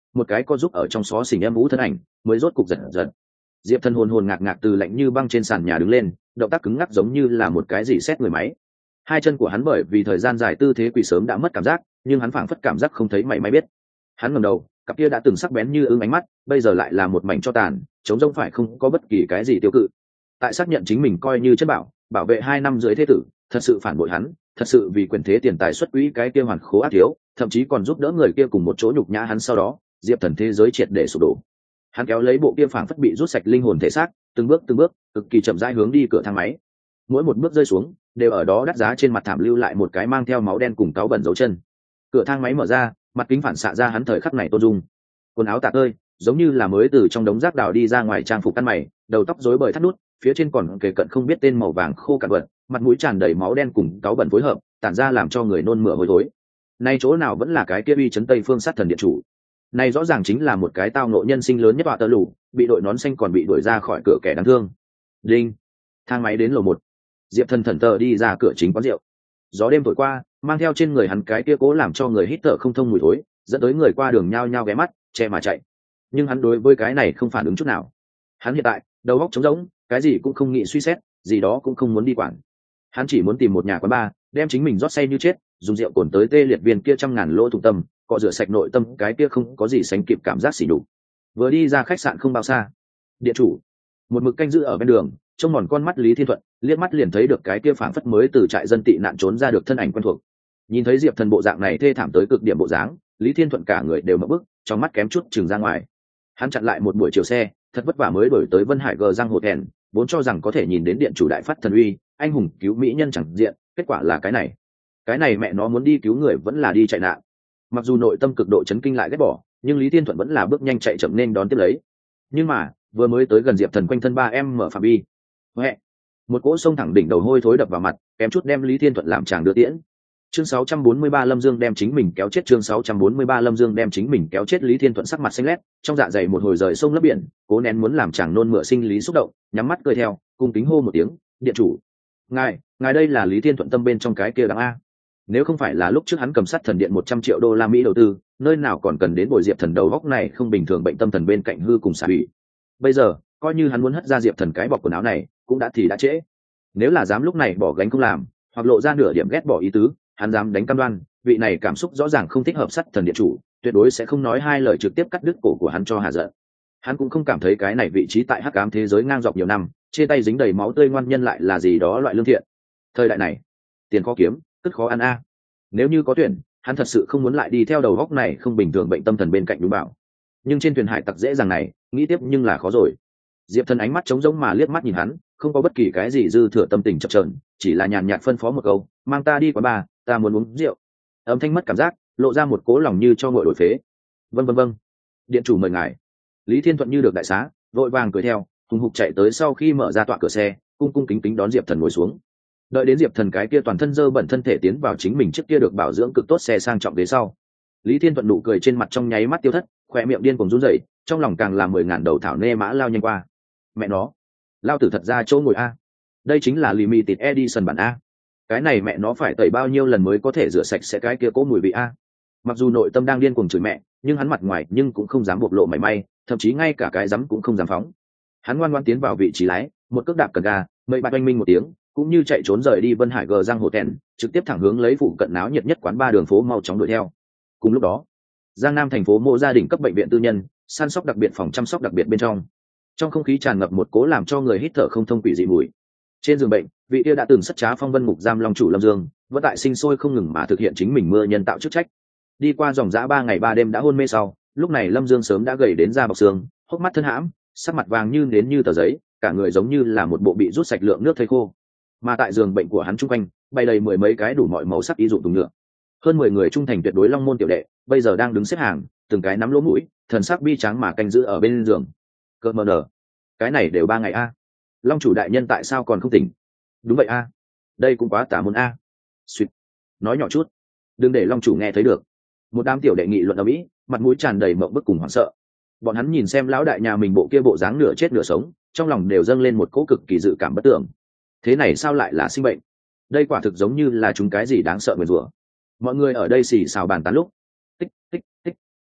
một cái co giúp ở trong xó xỉnh em vũ thân ảnh mới rốt cục giật giật. Diệp Thần hồn hồn ngạc ngạc từ lạnh như băng trên sàn nhà đứng lên, động tác cứng ngắc giống như là một cái gì xét người máy. Hai chân của hắn bởi vì thời gian dài tư thế quỳ sớm đã mất cảm giác, nhưng hắn phảng phất cảm giác không thấy mảy may biết. Hắn ngẩng đầu, cặp kia đã từng sắc bén như ưng ánh mắt, bây giờ lại là một mảnh cho tàn, trống rỗng phải không có bất kỳ cái gì tiêu cự. Tại xác nhận chính mình coi như chất bảo, bảo vệ hai năm dưới thế tử, thật sự phản bội hắn, thật sự vì quyền thế tiền tài xuất quỹ cái kia hoàn khố ác thiếu, thậm chí còn giúp đỡ người kia cùng một chỗ nhục nhã hắn, sau đó Diệp Thần thế giới triệt để sụp đổ. Hắn kéo lấy bộ kia phảng phất bị rút sạch linh hồn thể xác, từng bước từng bước cực kỳ chậm rãi hướng đi cửa thang máy. Mỗi một bước rơi xuống đều ở đó đắt giá trên mặt thảm lưu lại một cái mang theo máu đen cùng cáu bẩn dấu chân. Cửa thang máy mở ra, mặt kính phản xạ ra hắn thời khắc này tôn dung, quần áo tả tơi giống như là mới từ trong đống rác đào đi ra ngoài, trang phục căn mày, đầu tóc rối bời thắt nút, phía trên còn kề cận không biết tên màu vàng khô cạn vật, mặt mũi tràn đầy máu đen cùng cáu bẩn phối hợp, tản ra làm cho người nôn mửa hôi thối. Nay chỗ nào vẫn là cái kia uy chấn Tây Phương sát thần điện chủ, này rõ ràng chính là một cái tao ngộ nhân sinh lớn nhất họa tơ lù, bị đội nón xanh còn bị đuổi ra khỏi cửa kẻ đáng thương. Đinh, thang máy đến lầu một. Diệp Thần thần tờ đi ra cửa chính quán rượu. Gió đêm thổi qua, mang theo trên người hắn cái kia cố làm cho người hít thở không thông mùi thối, dẫn tới người qua đường nhao nhao ghé mắt, che mà chạy. Nhưng hắn đối với cái này không phản ứng chút nào. Hắn hiện tại đầu óc trống rỗng, cái gì cũng không nghĩ suy xét, gì đó cũng không muốn đi quản. Hắn chỉ muốn tìm một nhà quán bar, đem chính mình rót say như chết, dùng rượu cồn tới tê liệt viên kia trăm ngàn lỗ thủng tâm, cọ rửa sạch nội tâm cái kia không có gì sánh kịp cảm giác xỉ nhục. Vừa đi ra khách sạn không bao xa, điện chủ một mực canh giữ ở bên đường, trông mòn con mắt Lý Thiên Thuận, liếc mắt liền thấy được cái kia phảng phất mới từ trại dân tị nạn trốn ra được thân ảnh quen thuộc. Nhìn thấy Diệp Thần bộ dạng này thê thảm tới cực điểm bộ dáng, Lý Thiên Thuận cả người đều mở bức, trong mắt kém chút trừng ra ngoài. Hắn chặn lại một buổi chiều xe, thật vất vả mới đổi tới Vân Hải Gờ Giang Hồ Thèn, vốn cho rằng có thể nhìn đến điện chủ đại phát thần uy, anh hùng cứu mỹ nhân chẳng diện, kết quả là cái này. Cái này mẹ nó muốn đi cứu người vẫn là đi chạy nạn. Mặc dù nội tâm cực độ chấn kinh lại ghét bỏ, nhưng Lý Thiên Thuận vẫn là bước nhanh chạy chậm nên đón tiếp lấy. Nhưng mà vừa mới tới gần Diệp Thần quanh thân ba em mở phạm vi, huệ, một cỗ sông thẳng đỉnh đầu hôi thối đập vào mặt, kém chút đem Lý Thiên Thuận làm chàng đưa tiễn. Chương sáu trăm bốn mươi ba Lâm Dương đem chính mình kéo chết. Chương sáu trăm bốn mươi ba Lâm Dương đem chính mình kéo chết. Lý Thiên Thuận sắc mặt xanh lét, trong dạ dày một hồi rời sông lấp biển, cố nén muốn làm chàng nôn mửa sinh lý xúc động, nhắm mắt cười theo, cung kính hô một tiếng, điện chủ. Ngài, ngài đây là Lý Thiên Thuận tâm bên trong cái kia đáng a. Nếu không phải là lúc trước hắn cầm sát thần điện một trăm triệu đô la Mỹ đầu tư, nơi nào còn cần đến bồi Diệp Thần đầu góc này không bình thường bệnh tâm thần bên cạnh hư cùng xả hủy. Bây giờ, coi như hắn muốn hất ra Diệp Thần cái bọc quần áo này, cũng đã thì đã trễ. Nếu là dám lúc này bỏ gánh không làm, hoặc lộ ra nửa điểm ghét bỏ ý tứ, hắn dám đánh cam đoan, vị này cảm xúc rõ ràng không thích hợp sát thần điện chủ, tuyệt đối sẽ không nói hai lời trực tiếp cắt đứt cổ của hắn cho hà giận. Hắn cũng không cảm thấy cái này vị trí tại hắc ám thế giới ngang dọc nhiều năm, trên tay dính đầy máu tươi ngoan nhân lại là gì đó loại lương thiện. Thời đại này, tiền khó kiếm, tức khó ăn a. Nếu như có tuyển, hắn thật sự không muốn lại đi theo đầu góc này không bình thường bệnh tâm thần bên cạnh đúng bảo. Nhưng trên thuyền hải tặc dễ dàng này, nghĩ tiếp nhưng là khó rồi. Diệp Thần ánh mắt trống rỗng mà liếc mắt nhìn hắn, không có bất kỳ cái gì dư thừa tâm tình chập chờn, chỉ là nhàn nhạt phân phó một câu, mang ta đi quán bar, ta muốn uống rượu. Âm thanh mất cảm giác, lộ ra một cố lòng như cho ngội đổi phế. Vâng vâng vâng, điện chủ mời ngài. Lý Thiên Thuận như được đại xá, vội vàng cười theo, hùng hục chạy tới, sau khi mở ra tọa cửa xe, cung cung kính kính đón Diệp Thần ngồi xuống. Đợi đến Diệp Thần cái kia toàn thân dơ bẩn thân thể tiến vào chính mình trước kia được bảo dưỡng cực tốt xe sang trọng ghế sau, Lý Thiên Thuận nụ cười trên mặt trong nháy mắt tiêu thất, khỏe miệng điên cuồng run rẩy, trong lòng càng là mười ngàn đầu thảo nê mã lao nhanh qua. Mẹ nó, lao tử thật ra chỗ ngồi a, đây chính là limited edition bản a. Cái này mẹ nó phải tẩy bao nhiêu lần mới có thể rửa sạch sẽ cái kia cố mùi vị a. Mặc dù nội tâm đang điên cuồng chửi mẹ, nhưng hắn mặt ngoài nhưng cũng không dám bộc lộ mảy may, thậm chí ngay cả cái dám cũng không dám phóng. Hắn ngoan ngoãn tiến vào vị trí lái, một cước đạp cần ga, mây bạt oanh minh một tiếng, cũng như chạy trốn rời đi Vân Hải Gờ Giang Hồ Tèn, trực tiếp thẳng hướng lấy phụ cận náo nhiệt nhất quán ba đường phố mau chóng đuổi theo. Cùng lúc đó, Giang Nam thành phố mộ gia đình cấp bệnh viện tư nhân, săn sóc đặc biệt phòng chăm sóc đặc biệt bên trong, trong không khí tràn ngập một cố làm cho người hít thở không thông quỷ dị mùi. Trên giường bệnh, vị kia đã từng sất trá phong vân ngục giam long chủ Lâm Dương, vẫn tại sinh sôi không ngừng mà thực hiện chính mình mưa nhân tạo chức trách. Đi qua dòng dã ba ngày ba đêm đã hôn mê sau, lúc này Lâm Dương sớm đã gầy đến da bọc xương, hốc mắt thân hãm, sắc mặt vàng như nến như tờ giấy, cả người giống như là một bộ bị rút sạch lượng nước thây khô. Mà tại giường bệnh của hắn chung quanh, bày đầy mười mấy cái đủ mọi màu sắc y dụng tùng nhựa. Hơn mười người trung thành tuyệt đối long môn tiểu đệ, bây giờ đang đứng xếp hàng, từng cái nắm lỗ mũi, thần sắc bi trắng mà canh giữ ở bên giường. Cơ mờ nở, cái này đều ba ngày a. Long chủ đại nhân tại sao còn không tỉnh? Đúng vậy a, đây cũng quá tà môn a. Suýt, nói nhỏ chút, đừng để long chủ nghe thấy được. Một đám tiểu đệ nghị luận ở mỹ, mặt mũi tràn đầy mộng bức cùng hoảng sợ. Bọn hắn nhìn xem lão đại nhà mình bộ kia bộ dáng nửa chết nửa sống, trong lòng đều dâng lên một cỗ cực kỳ dự cảm bất tưởng. Thế này sao lại là sinh bệnh? Đây quả thực giống như là chúng cái gì đáng sợ nguyền rủa. Mọi người ở đây xì xào bàn tán lúc, tích tích tích,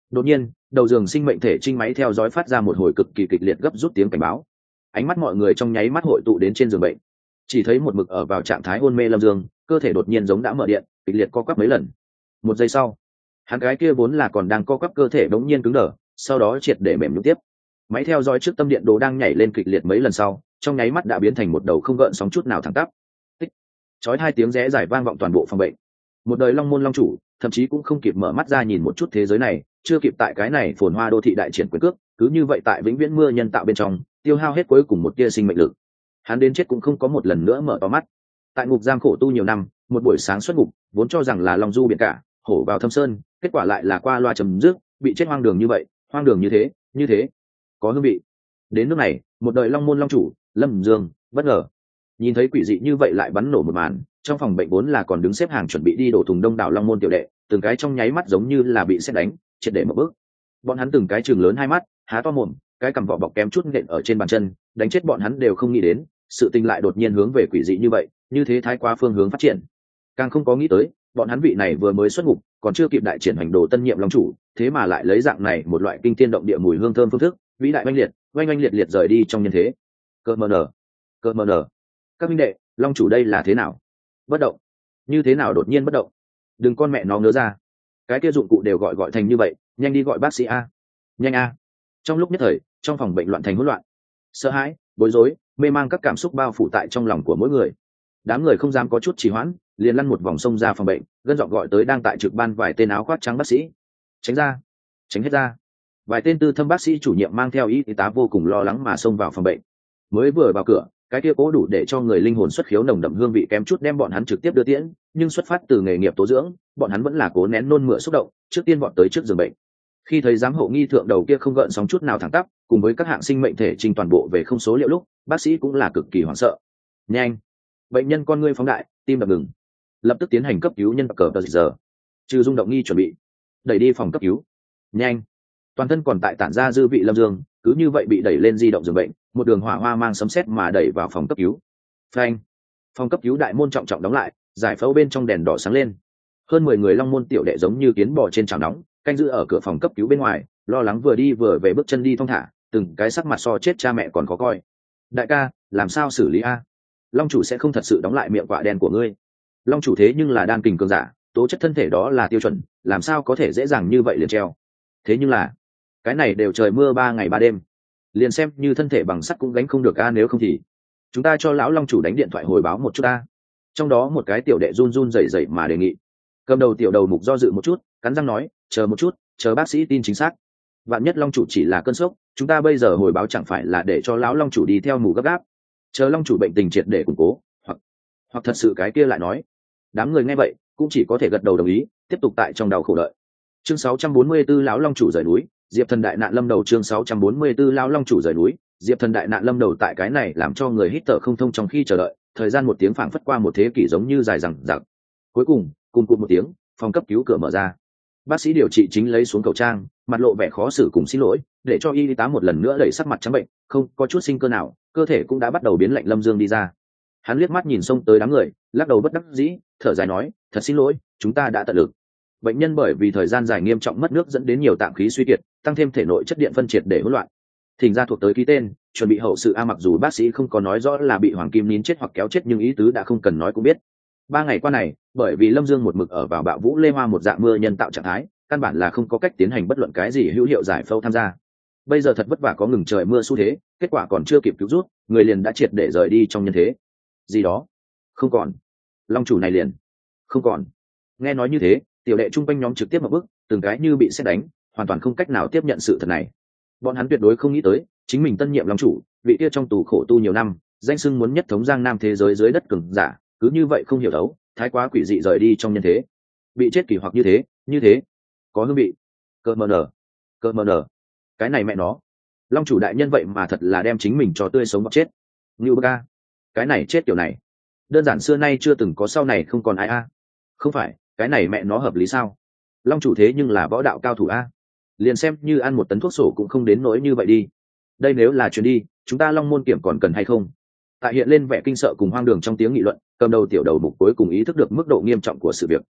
Đột nhiên đầu giường sinh mệnh thể trinh máy theo dõi phát ra một hồi cực kỳ kịch liệt gấp rút tiếng cảnh báo. Ánh mắt mọi người trong nháy mắt hội tụ đến trên giường bệnh, chỉ thấy một mực ở vào trạng thái hôn mê Lâm Dương cơ thể đột nhiên giống đã mở điện, kịch liệt co quắp mấy lần. Một giây sau, hắn gái kia vốn là còn đang co quắp cơ thể bỗng nhiên cứng đờ, sau đó triệt để mềm nhũn tiếp. Máy theo dõi trước tâm điện đồ đang nhảy lên kịch liệt mấy lần sau, trong nháy mắt đã biến thành một đầu không gợn sóng chút nào thẳng tắp. Tích. Chói hai tiếng rẽ giải vang vọng toàn bộ phòng bệnh. Một đời long môn long chủ, thậm chí cũng không kịp mở mắt ra nhìn một chút thế giới này, chưa kịp tại cái này phồn hoa đô thị đại triển quyền cước, cứ như vậy tại vĩnh viễn mưa nhân tạo bên trong, tiêu hao hết cuối cùng một tia sinh mệnh lực. Hắn đến chết cũng không có một lần nữa mở to mắt. Tại ngục giam khổ tu nhiều năm, một buổi sáng xuất ngục, vốn cho rằng là long du biển cả, hổ vào thâm sơn, kết quả lại là qua loa chấm dứt, bị chết hoang đường như vậy, hoang đường như thế, như thế, có hương vị. Đến nước này, một đời long môn long chủ, Lâm Dương, bất ngờ nhìn thấy quỷ dị như vậy lại bắn nổ một màn, trong phòng bệnh vốn là còn đứng xếp hàng chuẩn bị đi đổ thùng đông đảo long môn tiểu đệ, từng cái trong nháy mắt giống như là bị sét đánh, triệt để một bước. Bọn hắn từng cái chừng lớn hai mắt, há to mồm, cái cằm vỏ bọc kém chút nện ở trên bàn chân, đánh chết bọn hắn đều không nghĩ đến, sự tình lại đột nhiên hướng về quỷ dị như vậy, như thế thái quá phương hướng phát triển. Càng không có nghĩ tới, bọn hắn vị này vừa mới xuất ngục, còn chưa kịp đại triển hành đồ tân nhiệm long chủ, thế mà lại lấy dạng này một loại kinh thiên động địa mùi hương thơm phương thức, vĩ đại oanh liệt, oanh oanh liệt liệt rời đi trong nhân thế. Cơ mờ nở, cơ mờ nở. Các minh đệ, long chủ đây là thế nào? Bất động. Như thế nào đột nhiên bất động? Đừng con mẹ nó ngớ ra. Cái kia dụng cụ đều gọi gọi thành như vậy, nhanh đi gọi bác sĩ a. Nhanh a. Trong lúc nhất thời, trong phòng bệnh loạn thành hỗn loạn. Sợ hãi, bối rối, mê mang các cảm xúc bao phủ tại trong lòng của mỗi người. Đám người không dám có chút trì hoãn, liền lăn một vòng sông ra phòng bệnh, gân giọng gọi tới đang tại trực ban vài tên áo khoác trắng bác sĩ. Tránh ra, tránh hết ra. Vài tên tư thâm bác sĩ chủ nhiệm mang theo y tá vô cùng lo lắng mà xông vào phòng bệnh. Mới vừa vào cửa, cái kia cố đủ để cho người linh hồn xuất khiếu nồng đậm hương vị kém chút đem bọn hắn trực tiếp đưa tiễn, nhưng xuất phát từ nghề nghiệp tố dưỡng, bọn hắn vẫn là cố nén nôn mửa xúc động, trước tiên bọn tới trước giường bệnh. Khi thấy giám hộ nghi thượng đầu kia không gợn sóng chút nào thẳng tắp, cùng với các hạng sinh mệnh thể trình toàn bộ về không số liệu lúc, bác sĩ cũng là cực kỳ hoảng sợ. Nhanh, bệnh nhân con ngươi phóng đại, tim đập ngừng, lập tức tiến hành cấp cứu nhân cờ tờ giờ, trừ rung động nghi chuẩn bị, đẩy đi phòng cấp cứu. Nhanh, toàn thân còn tại tản ra dư vị Lâm Dương, cứ như vậy bị đẩy lên di động giường bệnh, một đường hỏa hoa mang sấm sét mà đẩy vào phòng cấp cứu. Phanh, phòng cấp cứu đại môn trọng trọng đóng lại, giải phẫu bên trong đèn đỏ sáng lên. Hơn mười người long môn tiểu đệ giống như kiến bò trên chảo nóng, canh giữ ở cửa phòng cấp cứu bên ngoài, lo lắng vừa đi vừa về bước chân đi thong thả, từng cái sắc mặt so chết cha mẹ còn khó coi. Đại ca, làm sao xử lý a? Long chủ sẽ không thật sự đóng lại miệng quạ đen của ngươi. Long chủ thế nhưng là đan kình cường giả, tố chất thân thể đó là tiêu chuẩn, làm sao có thể dễ dàng như vậy liền treo. Thế nhưng là, cái này đều trời mưa ba ngày ba đêm, liền xem như thân thể bằng sắt cũng gánh không được a, nếu không thì chúng ta cho lão long chủ đánh điện thoại hồi báo một chút a. Trong đó một cái tiểu đệ run run rẩy rẩy mà đề nghị. Cầm đầu tiểu đầu mục do dự một chút, cắn răng nói, chờ một chút, chờ bác sĩ tin chính xác. Vạn nhất long chủ chỉ là cơn sốc, chúng ta bây giờ hồi báo chẳng phải là để cho lão long chủ đi theo mù gấp gáp, chờ long chủ bệnh tình triệt để củng cố, hoặc hoặc thật sự cái kia lại nói. Đám người nghe vậy cũng chỉ có thể gật đầu đồng ý, tiếp tục tại trong đầu khổ đợi. Chương sáu trăm bốn mươi 44 lão long chủ rời núi, Diệp Thần đại nạn lâm đầu. Chương sáu trăm bốn mươi 44 lão long chủ rời núi, Diệp Thần đại nạn lâm đầu. Tại cái này làm cho người hít thở không thông trong khi chờ đợi, thời gian một tiếng phảng phất qua một thế kỷ giống như dài dằng dặc. Cuối cùng, cùng cùng một tiếng, phòng cấp cứu cửa mở ra. Bác sĩ điều trị chính lấy xuống khẩu trang, mặt lộ vẻ khó xử cùng xin lỗi, để cho y tá một lần nữa đẩy sắc mặt trắng bệnh, không có chút sinh cơ nào, cơ thể cũng đã bắt đầu biến lạnh. Lâm Dương đi ra, hắn liếc mắt nhìn xông tới đám người, lắc đầu bất đắc dĩ, thở dài nói, thật xin lỗi, chúng ta đã tận lực. Bệnh nhân bởi vì thời gian dài nghiêm trọng mất nước dẫn đến nhiều tạng khí suy kiệt, tăng thêm thể nội chất điện phân triệt để hỗn loạn. Thỉnh ra thuộc tới ký tên, chuẩn bị hậu sự a. Mặc dù bác sĩ không có nói rõ là bị hoàng kim nín chết hoặc kéo chết, nhưng ý tứ đã không cần nói cũng biết. Ba ngày qua này, bởi vì Lâm Dương một mực ở vào bạo vũ lê hoa một dạng mưa nhân tạo trạng thái, căn bản là không có cách tiến hành bất luận cái gì hữu hiệu giải phẫu tham gia. Bây giờ thật vất vả có ngừng trời mưa xu thế, kết quả còn chưa kịp cứu rút, người liền đã triệt để rời đi trong nhân thế. Gì đó, không còn. Long chủ này liền không còn. Nghe nói như thế, tiểu đệ trung quanh nhóm trực tiếp một bước, từng cái như bị sét đánh, hoàn toàn không cách nào tiếp nhận sự thật này. Bọn hắn tuyệt đối không nghĩ tới, chính mình tân nhiệm long chủ, vị kia trong tù khổ tu nhiều năm, danh xưng muốn nhất thống giang nam thế giới dưới đất cường giả, cứ như vậy không hiểu đấu, thái quá quỷ dị rời đi trong nhân thế, bị chết kỳ hoặc như thế, như thế, có hương vị. Cơ mờ nở, cơ mờ nở, cái này mẹ nó, long chủ đại nhân vậy mà thật là đem chính mình cho tươi sống bọc chết. Như bơ, cái này chết kiểu này, đơn giản xưa nay chưa từng có, sau này không còn ai a. Không phải, cái này mẹ nó hợp lý sao? Long chủ thế nhưng là võ đạo cao thủ a, liền xem như ăn một tấn thuốc sổ cũng không đến nỗi như vậy đi. Đây nếu là chuyến đi, chúng ta long môn kiểm còn cần hay không? Tại hiện lên vẻ kinh sợ cùng hoang đường trong tiếng nghị luận, cầm đầu tiểu đầu mục cuối cùng ý thức được mức độ nghiêm trọng của sự việc.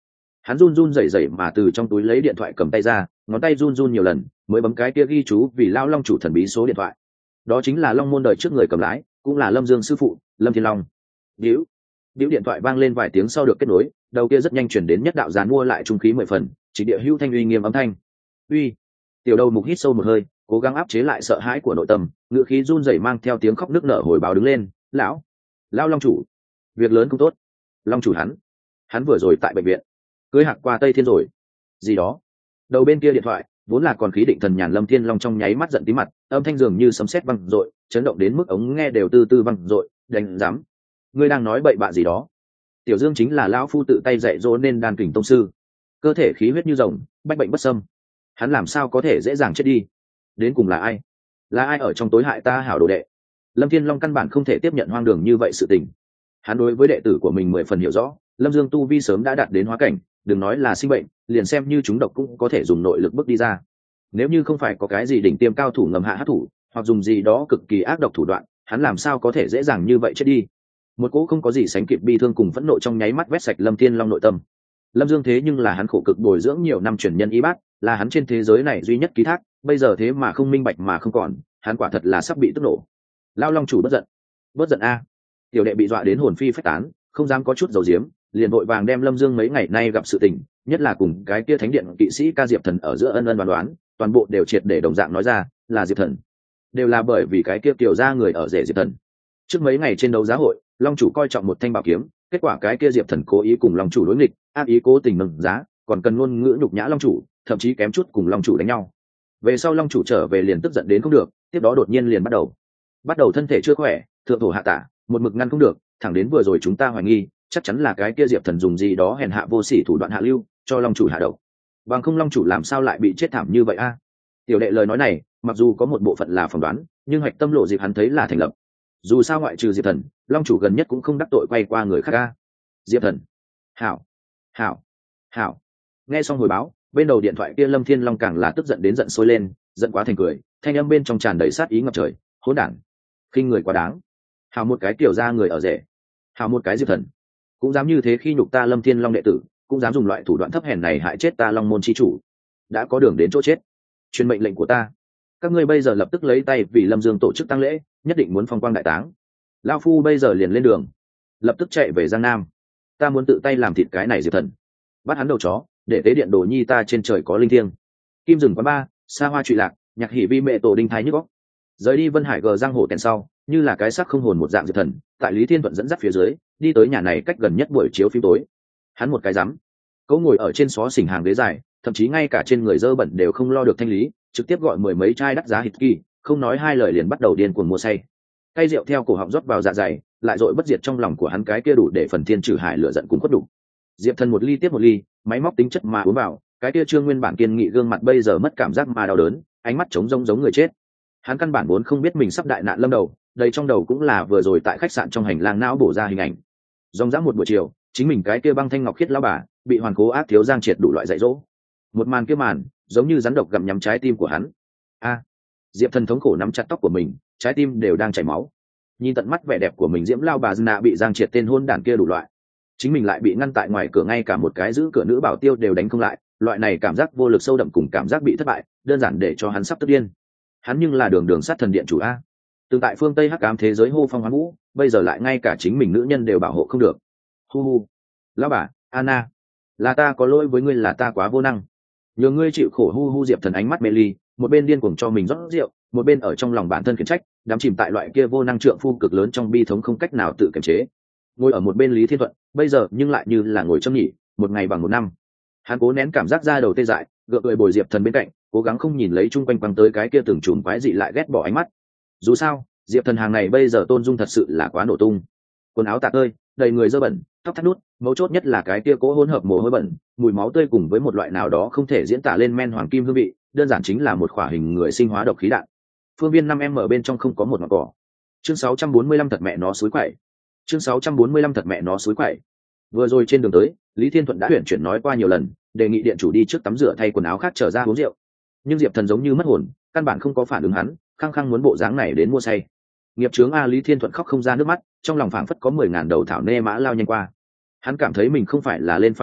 Hắn run run rẩy rẩy mà từ trong túi lấy điện thoại cầm tay ra, ngón tay run run nhiều lần mới bấm cái kia ghi chú vì Lao Long chủ thần bí số điện thoại. Đó chính là Long môn đời trước người cầm lái, cũng là Lâm Dương sư phụ, Lâm Thiên Long. Điếu, điếu điện thoại vang lên vài tiếng sau được kết nối, đầu kia rất nhanh chuyển đến nhất đạo dàn mua lại trung khí mười phần, chỉ địa hữu thanh uy nghiêm âm thanh. Uy. Tiểu đầu mục hít sâu một hơi, cố gắng áp chế lại sợ hãi của nội tâm, ngựa khí run rẩy mang theo tiếng khóc nức nở hồi báo đứng lên. Lão, Lao Long chủ, việc lớn không tốt. Long chủ hắn, hắn vừa rồi tại bệnh viện, cưới hạc qua Tây Thiên rồi. Gì đó? Đầu bên kia điện thoại vốn là còn khí định thần nhàn Lâm Thiên Long trong nháy mắt giận tí mặt, âm thanh dường như sấm sét vang dội, chấn động đến mức ống nghe đều từ từ vang dội. Đánh dám, ngươi đang nói bậy bạ gì đó? Tiểu Dương chính là lão phu tự tay dạy dỗ nên đan kình tông sư, cơ thể khí huyết như rồng, bách bệnh bất xâm, hắn làm sao có thể dễ dàng chết đi? Đến cùng là ai? Là ai ở trong tối hại ta hảo đồ đệ? Lâm Thiên Long căn bản không thể tiếp nhận hoang đường như vậy sự tình. Hắn đối với đệ tử của mình mười phần hiểu rõ, Lâm Dương tu vi sớm đã đạt đến hóa cảnh, đừng nói là sinh bệnh, liền xem như chúng độc cũng có thể dùng nội lực bước đi ra. Nếu như không phải có cái gì đỉnh tiêm cao thủ ngầm hạ hắc thủ, hoặc dùng gì đó cực kỳ ác độc thủ đoạn, hắn làm sao có thể dễ dàng như vậy chết đi? Một cỗ không có gì sánh kịp bi thương cùng phẫn nộ trong nháy mắt vét sạch Lâm Thiên Long nội tâm. Lâm Dương thế nhưng là hắn khổ cực bồi dưỡng nhiều năm truyền nhân y bác, là hắn trên thế giới này duy nhất ký thác, bây giờ thế mà không minh bạch mà không còn, hắn quả thật là sắp bị tức nổ. Lao Long chủ bất giận, bất giận a! Tiểu đệ bị dọa đến hồn phi phách tán, không dám có chút dầu diếm, liền vội vàng đem Lâm Dương mấy ngày nay gặp sự tình, nhất là cùng cái kia thánh điện kỵ sĩ ca Diệp Thần ở giữa ân ân đoán đoán, toàn bộ đều triệt để đồng dạng nói ra, là Diệp Thần, đều là bởi vì cái kia tiểu ra người ở rể Diệp Thần. Trước mấy ngày trên đấu giá hội, Long chủ coi trọng một thanh bảo kiếm, kết quả cái kia Diệp Thần cố ý cùng Long chủ đối nghịch, ác ý cố tình nâng giá, còn cần ngôn ngữ nhục nhã Long chủ, thậm chí kém chút cùng Long chủ đánh nhau. Về sau Long chủ trở về liền tức giận đến không được, tiếp đó đột nhiên liền bắt đầu bắt đầu thân thể chưa khỏe, thượng thổ hạ tả, một mực ngăn không được, thẳng đến vừa rồi chúng ta hoài nghi chắc chắn là cái kia Diệp Thần dùng gì đó hèn hạ vô sỉ thủ đoạn hạ lưu cho Long chủ hạ độc, bằng không Long chủ làm sao lại bị chết thảm như vậy a? Tiểu đệ lời nói này mặc dù có một bộ phận là phỏng đoán, nhưng hoạch tâm lộ dịp hắn thấy là thành lập. Dù sao ngoại trừ Diệp Thần, Long chủ gần nhất cũng không đắc tội quay qua người khác a. Diệp Thần, hảo hảo hảo. Nghe xong hồi báo, bên đầu điện thoại kia Lâm Thiên Long càng là tức giận đến giận sôi lên, giận quá thành cười, thanh âm bên trong tràn đầy sát ý ngập trời. Hỗn đản, khinh người quá đáng, hảo một cái tiểu ra người ở rể, hảo một cái Diệp Thần cũng dám như thế khi nhục ta Lâm Thiên Long đệ tử, cũng dám dùng loại thủ đoạn thấp hèn này hại chết ta Long môn chi chủ. Đã có đường đến chỗ chết, truyền mệnh lệnh của ta, các ngươi bây giờ lập tức lấy tay vì Lâm Dương tổ chức tang lễ, nhất định muốn phong quang đại táng. Lao phu bây giờ liền lên đường, lập tức chạy về Giang Nam, ta muốn tự tay làm thịt cái này Diệp Thần, bắt hắn đầu chó, để tế điện đồ nhi ta trên trời có linh thiêng. Kim rừng quán ba, xa hoa trụy lạc, nhạc hỉ vi mẹ tổ đinh thái nhức góc. Rời đi Vân Hải gờ giang hồ tèn sau, như là cái xác không hồn một dạng Diệp Thần, tại Lý Thiên Thuận dẫn dắt phía dưới, đi tới nhà này cách gần nhất buổi chiếu phim tối. Hắn một cái rắm, cậu ngồi ở trên xó xỉnh hàng ghế dài, thậm chí ngay cả trên người dơ bẩn đều không lo được thanh lý, trực tiếp gọi mười mấy chai đắt giá hít kỳ, không nói hai lời liền bắt đầu điên cuồng mua say. Cây rượu theo cổ họng rót vào dạ dày, lại dội bất diệt trong lòng của hắn cái kia đủ để phần thiên trừ hải lửa giận cũng quất đủ. Diệp Thần một ly tiếp một ly, máy móc tính chất mà uống vào, cái kia trương nguyên bản kiên nghị gương mặt bây giờ mất cảm giác mà đau đớn, ánh mắt trống rỗng giống người chết. Hắn căn bản vốn không biết mình sắp đại nạn lâm đầu, đầy trong đầu cũng là vừa rồi tại khách sạn trong hành lang não bổ ra hình ảnh. Ròng rã một buổi chiều, chính mình cái kia băng thanh ngọc khiết lão bà, bị hoàn cố ác thiếu giang triệt đủ loại dạy dỗ. Một màn kia màn, giống như rắn độc gặm nhắm trái tim của hắn. A, Diệp Thần thống khổ nắm chặt tóc của mình, trái tim đều đang chảy máu. Nhìn tận mắt vẻ đẹp của mình diễm lao bà nạ bị giang triệt tên hôn đản kia đủ loại, chính mình lại bị ngăn tại ngoài cửa, ngay cả một cái giữ cửa nữ bảo tiêu đều đánh không lại, loại này cảm giác vô lực sâu đậm cùng cảm giác bị thất bại, đơn giản để cho hắn sắp tức điên. Hắn nhưng là đường đường sát thần điện chủ a, từng tại phương Tây hắc ám thế giới hô phong hoán vũ, bây giờ lại ngay cả chính mình nữ nhân đều bảo hộ không được. Hu hu, lão bà Anna, là ta có lỗi với ngươi, là ta quá vô năng, nhờ ngươi chịu khổ. Hu hu. Diệp Thần ánh mắt mê ly, một bên điên cuồng cho mình rót rượu, một bên ở trong lòng bản thân khiển trách, đắm chìm tại loại kia vô năng trượng phu cực lớn trong bi thống không cách nào tự kiềm chế. Ngồi ở một bên Lý Thiên Thuận, bây giờ nhưng lại như là ngồi châm nhỉ, một ngày bằng một năm. Hắn cố nén cảm giác ra đầu tê dại, gượng cười bồi Diệp Thần bên cạnh, cố gắng không nhìn lấy chung quanh quăng tới cái kia từng chùm quái dị lại ghét bỏ ánh mắt. Dù sao, Diệp Thần hàng này bây giờ tôn dung thật sự là quá nổ tung, quần áo tạc ơi, đầy người dơ bẩn, tóc thắt nút, mấu chốt nhất là cái kia cố hỗn hợp mồ hôi bẩn, mùi máu tươi cùng với một loại nào đó không thể diễn tả lên men hoàng kim hương vị, đơn giản chính là một khỏa hình người sinh hóa độc khí đạn. Phương viên năm em ở bên trong không có một ngọn cỏ. Chương sáu trăm bốn mươi lăm thật mẹ nó suối quậy. Chương sáu trăm bốn mươi lăm thật mẹ nó suối quậy. Vừa rồi trên đường tới, Lý Thiên Thuận đã chuyển chuyển nói qua nhiều lần, đề nghị điện chủ đi trước tắm rửa thay quần áo khác trở ra uống rượu. Nhưng Diệp Thần giống như mất hồn, căn bản không có phản ứng hắn, khăng khăng muốn bộ dáng này đến mua say. Nghiệp chướng a. Lý Thiên Thuận khóc không ra nước mắt, trong lòng phảng phất có mười ngàn đầu thảo nê mã lao nhanh qua. Hắn cảm thấy mình không phải là lên phải thuyền giặc,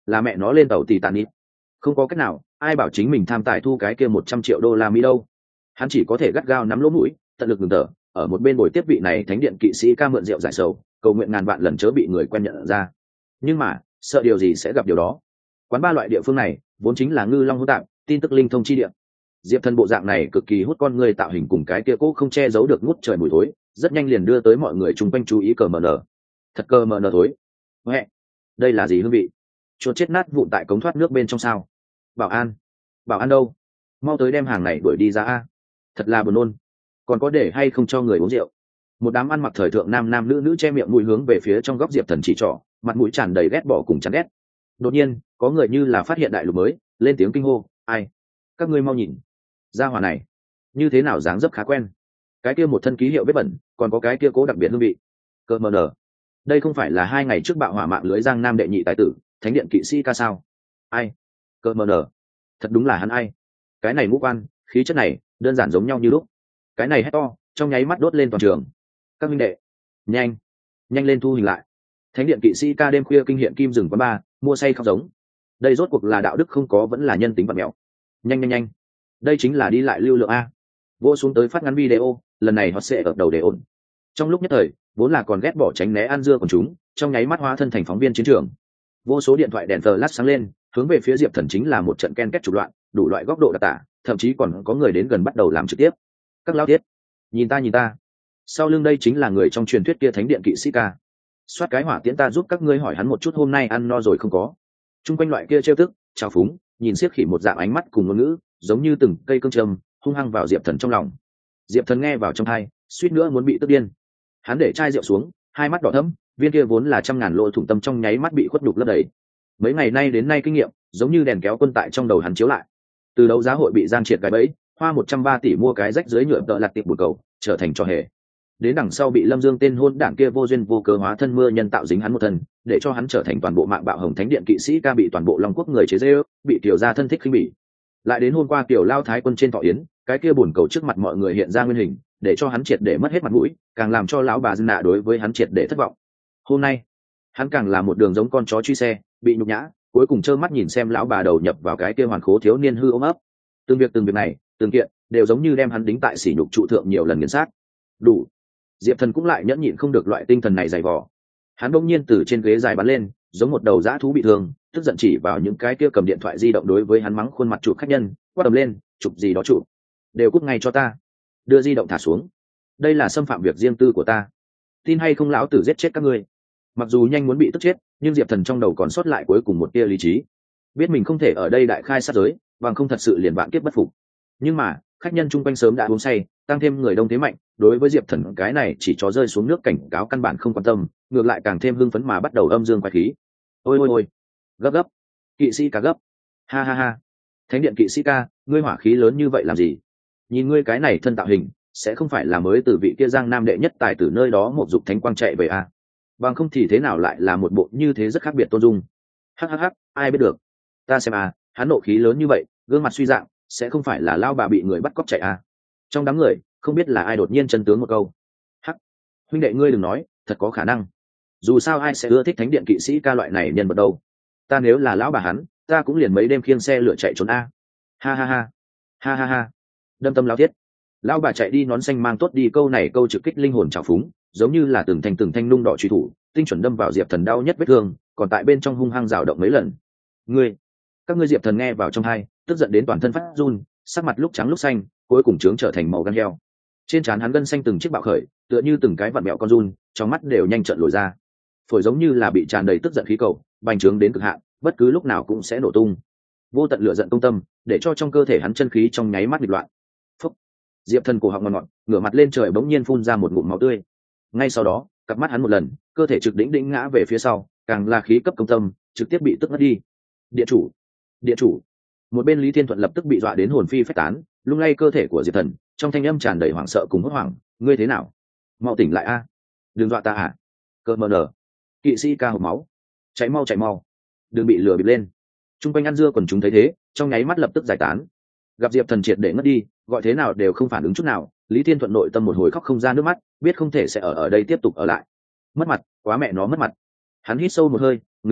là mẹ nó lên tàu tì tàn ít. Không có cách nào, ai bảo chính mình tham tài thu cái kia một trăm triệu đô la Mỹ đâu. Hắn chỉ có thể gắt gao nắm lỗ mũi, tận lực ngừng thở, ở một bên bồi tiếp vị này thánh điện kỵ sĩ ca mượn rượu giải sầu, cầu nguyện ngàn vạn lần chớ bị người quen nhận ra. Nhưng mà, sợ điều gì sẽ gặp điều đó. Quán ba loại địa phương này, vốn chính là ngư long hữu tạp, tin tức linh thông chi địa. Diệp Thần bộ dạng này cực kỳ hút con người, tạo hình cùng cái kia cố không che giấu được ngút trời mùi thối, rất nhanh liền đưa tới mọi người chung quanh chú ý. Cờ mờ nở, thật cờ mờ nở thối. Mẹ, đây là gì hương vị? Chuột chết nát vụn tại cống thoát nước bên trong sao? Bảo an, bảo an đâu? Mau tới đem hàng này đuổi đi ra a. Thật là buồn nôn. Còn có để hay không cho người uống rượu? Một đám ăn mặc thời thượng nam nam nữ nữ che miệng mũi hướng về phía trong góc Diệp Thần chỉ trỏ, mặt mũi tràn đầy ghét bỏ cùng chán ghét. Đột nhiên, có người như là phát hiện đại lục mới, lên tiếng kinh hô, ai? Các ngươi mau nhìn, gia hỏa này như thế nào dáng dấp khá quen. Cái kia một thân ký hiệu vết bẩn, còn có cái kia cố đặc biệt hương vị. Cơ mờ nở, đây không phải là hai ngày trước bạo hỏa mạng lưới giang nam đệ nhị tài tử, thánh điện kỵ sĩ ca sao? Ai? Cơ mờ nở, thật đúng là hắn ai? Cái này ngũ quan, khí chất này, đơn giản giống nhau như lúc. Cái này hét to, trong nháy mắt đốt lên toàn trường. Các minh đệ, nhanh, nhanh lên thu hình lại. Thánh điện kỵ sĩ ca đêm khuya kinh hiện kim rừng quán ba, mua say khóc giống. Đây rốt cuộc là đạo đức không có vẫn là nhân tính vật mẹo. Nhanh nhanh nhanh, đây chính là đi lại lưu lượng a. Vô xuống tới phát ngắn video, lần này họ sẽ ở đầu để ổn. Trong lúc nhất thời, vốn là còn ghét bỏ tránh né ăn dưa của chúng, trong nháy mắt hóa thân thành phóng viên chiến trường. Vô số điện thoại đèn flash sáng lên, hướng về phía Diệp Thần chính là một trận ken két chụp loạn, đủ loại góc độ đặc tả, thậm chí còn có người đến gần bắt đầu làm trực tiếp. Các lão thiết, nhìn ta nhìn ta, sau lưng đây chính là người trong truyền thuyết kia thánh điện kỵ sĩ ca. Soát cái hỏa tiễn ta giúp các ngươi hỏi hắn một chút hôm nay ăn no rồi không có. Trung quanh loại kia trêu tức, trào phúng, nhìn xiếc khỉ một dạng ánh mắt cùng ngôn ngữ, giống như từng cây cương châm, hung hăng vào Diệp Thần trong lòng. Diệp Thần nghe vào trong tai, suýt nữa muốn bị tức điên. Hắn để chai rượu xuống, hai mắt đỏ thẫm, viên kia vốn là trăm ngàn lỗ thủng tâm trong nháy mắt bị khuất nhục lấp đầy. Mấy ngày nay đến nay kinh nghiệm, giống như đèn kéo quân tại trong đầu hắn chiếu lại. Từ đấu giá hội bị Giang Triệt cái bẫy, hoa một trăm ba tỷ mua cái rách dưới nhựa tợ lạt tiệp bùn cầu, trở thành trò hề. Đến đằng sau bị Lâm Dương tên hôn đảng kia vô duyên vô cớ hóa thân mưa nhân tạo dính hắn một thân, để cho hắn trở thành toàn bộ mạng bạo hồng thánh điện kỵ sĩ ca bị toàn bộ Long Quốc người chế giễu, bị tiểu gia thân thích khinh bỉ. Lại đến hôm qua tiểu lao thái quân trên thọ yến, cái kia buồn cầu trước mặt mọi người hiện ra nguyên hình, để cho hắn triệt để mất hết mặt mũi, càng làm cho lão bà dân nạ đối với hắn triệt để thất vọng. Hôm nay, hắn càng là một đường giống con chó truy xe, bị nhục nhã, cuối cùng trơ mắt nhìn xem lão bà đầu nhập vào cái kia hoàn khố thiếu niên hư ôm ấp. Từng việc từng việc này, từng kiện đều giống như đem hắn đính tại sỉ nhục trụ thượng nhiều lần nghiền sát. Đủ. Diệp Thần cũng lại nhẫn nhịn không được loại tinh thần này dày vò. Hắn bỗng nhiên từ trên ghế dài bắn lên, giống một đầu dã thú bị thương, tức giận chỉ vào những cái kia cầm điện thoại di động đối với hắn mắng khuôn mặt chụp khách nhân, quát tầm lên, chụp gì đó chụp, đều cút ngay cho ta, đưa di động thả xuống, đây là xâm phạm việc riêng tư của ta, tin hay không lão tử giết chết các ngươi. Mặc dù nhanh muốn bị tức chết, nhưng Diệp Thần trong đầu còn sót lại cuối cùng một tia lý trí, biết mình không thể ở đây đại khai sát giới, bằng không thật sự liền vạn kiếp bất phục. Nhưng mà khách nhân chung quanh sớm đã uống say, tăng thêm người đông thế mạnh, đối với Diệp Thần cái này chỉ chó rơi xuống nước cảnh cáo căn bản không quan tâm, ngược lại càng thêm hưng phấn mà bắt đầu âm dương quái khí. Ôi ôi ôi, gấp gấp, kỵ sĩ ca gấp, ha ha ha, thánh điện kỵ sĩ ca, ngươi hỏa khí lớn như vậy làm gì? Nhìn ngươi cái này thân tạo hình, sẽ không phải là mới từ vị kia Giang Nam đệ nhất tài tử nơi đó một dục thánh quang chạy về à? Bằng không thì thế nào lại là một bộ như thế rất khác biệt tôn dung. Hắc hắc hắc, ai biết được? Ta xem à, hắn nộ khí lớn như vậy, gương mặt suy dạng, sẽ không phải là lao bà bị người bắt cóc chạy à? Trong đám người, không biết là ai đột nhiên chân tướng một câu. Hắc, huynh đệ ngươi đừng nói, thật có khả năng. Dù sao ai sẽ ưa thích thánh điện kỵ sĩ ca loại này nhân vật đâu? Ta nếu là lão bà hắn, ta cũng liền mấy đêm khiêng xe lửa chạy trốn a. Ha ha ha, ha ha ha, đâm tâm lao thiết. Lão bà chạy đi nón xanh mang tốt đi, câu này câu trực kích linh hồn trào phúng, giống như là từng thanh từng thanh nung đỏ truy thủ, tinh chuẩn đâm vào Diệp Thần đau nhất vết thương, còn tại bên trong hung hăng rào động mấy lần. Ngươi, các ngươi. Diệp Thần nghe vào trong tai, tức giận đến toàn thân phát run, sắc mặt lúc trắng lúc xanh, cuối cùng trướng trở thành màu gan heo. Trên trán hắn gân xanh từng chiếc bạo khởi, tựa như từng cái vặn mẹo con run, trong mắt đều nhanh trợn lồi ra. Phổi giống như là bị tràn đầy tức giận khí cầu, bành trướng đến cực hạn, bất cứ lúc nào cũng sẽ nổ tung. Vô tận lửa giận công tâm, để cho trong cơ thể hắn chân khí trong nháy mắt nghịch loạn. Phúc. Diệp Thần cổ họng ngọt ngọt, ngửa mặt lên trời bỗng nhiên phun ra một ngụm máu tươi. Ngay sau đó, cặp mắt hắn một lần, cơ thể trực đỉnh đỉnh ngã về phía sau, càng là khí cấp công tâm, trực tiếp bị tức ngất đi. Địa chủ, địa chủ. Một bên Lý Thiên Thuận lập tức bị dọa đến hồn phi phách tán, lung lay cơ thể của Diệp Thần, trong thanh âm tràn đầy hoảng sợ cùng hốt hoảng. Ngươi thế nào? Mau tỉnh lại a! Đừng dọa ta à? Cơ mờ nở. Kỵ sĩ ca hộc máu, chạy mau chạy mau, đừng bị lừa bịp lên. Trung quanh ăn dưa còn chúng thấy thế, trong nháy mắt lập tức giải tán. Gặp Diệp Thần triệt để ngất đi, gọi thế nào đều không phản ứng chút nào. Lý Thiên Thuận nội tâm một hồi khóc không ra nước mắt, biết không thể sẽ ở ở đây tiếp tục ở lại. Mất mặt, quá mẹ nó mất mặt. Hắn hít sâu một hơi, ngừng thở,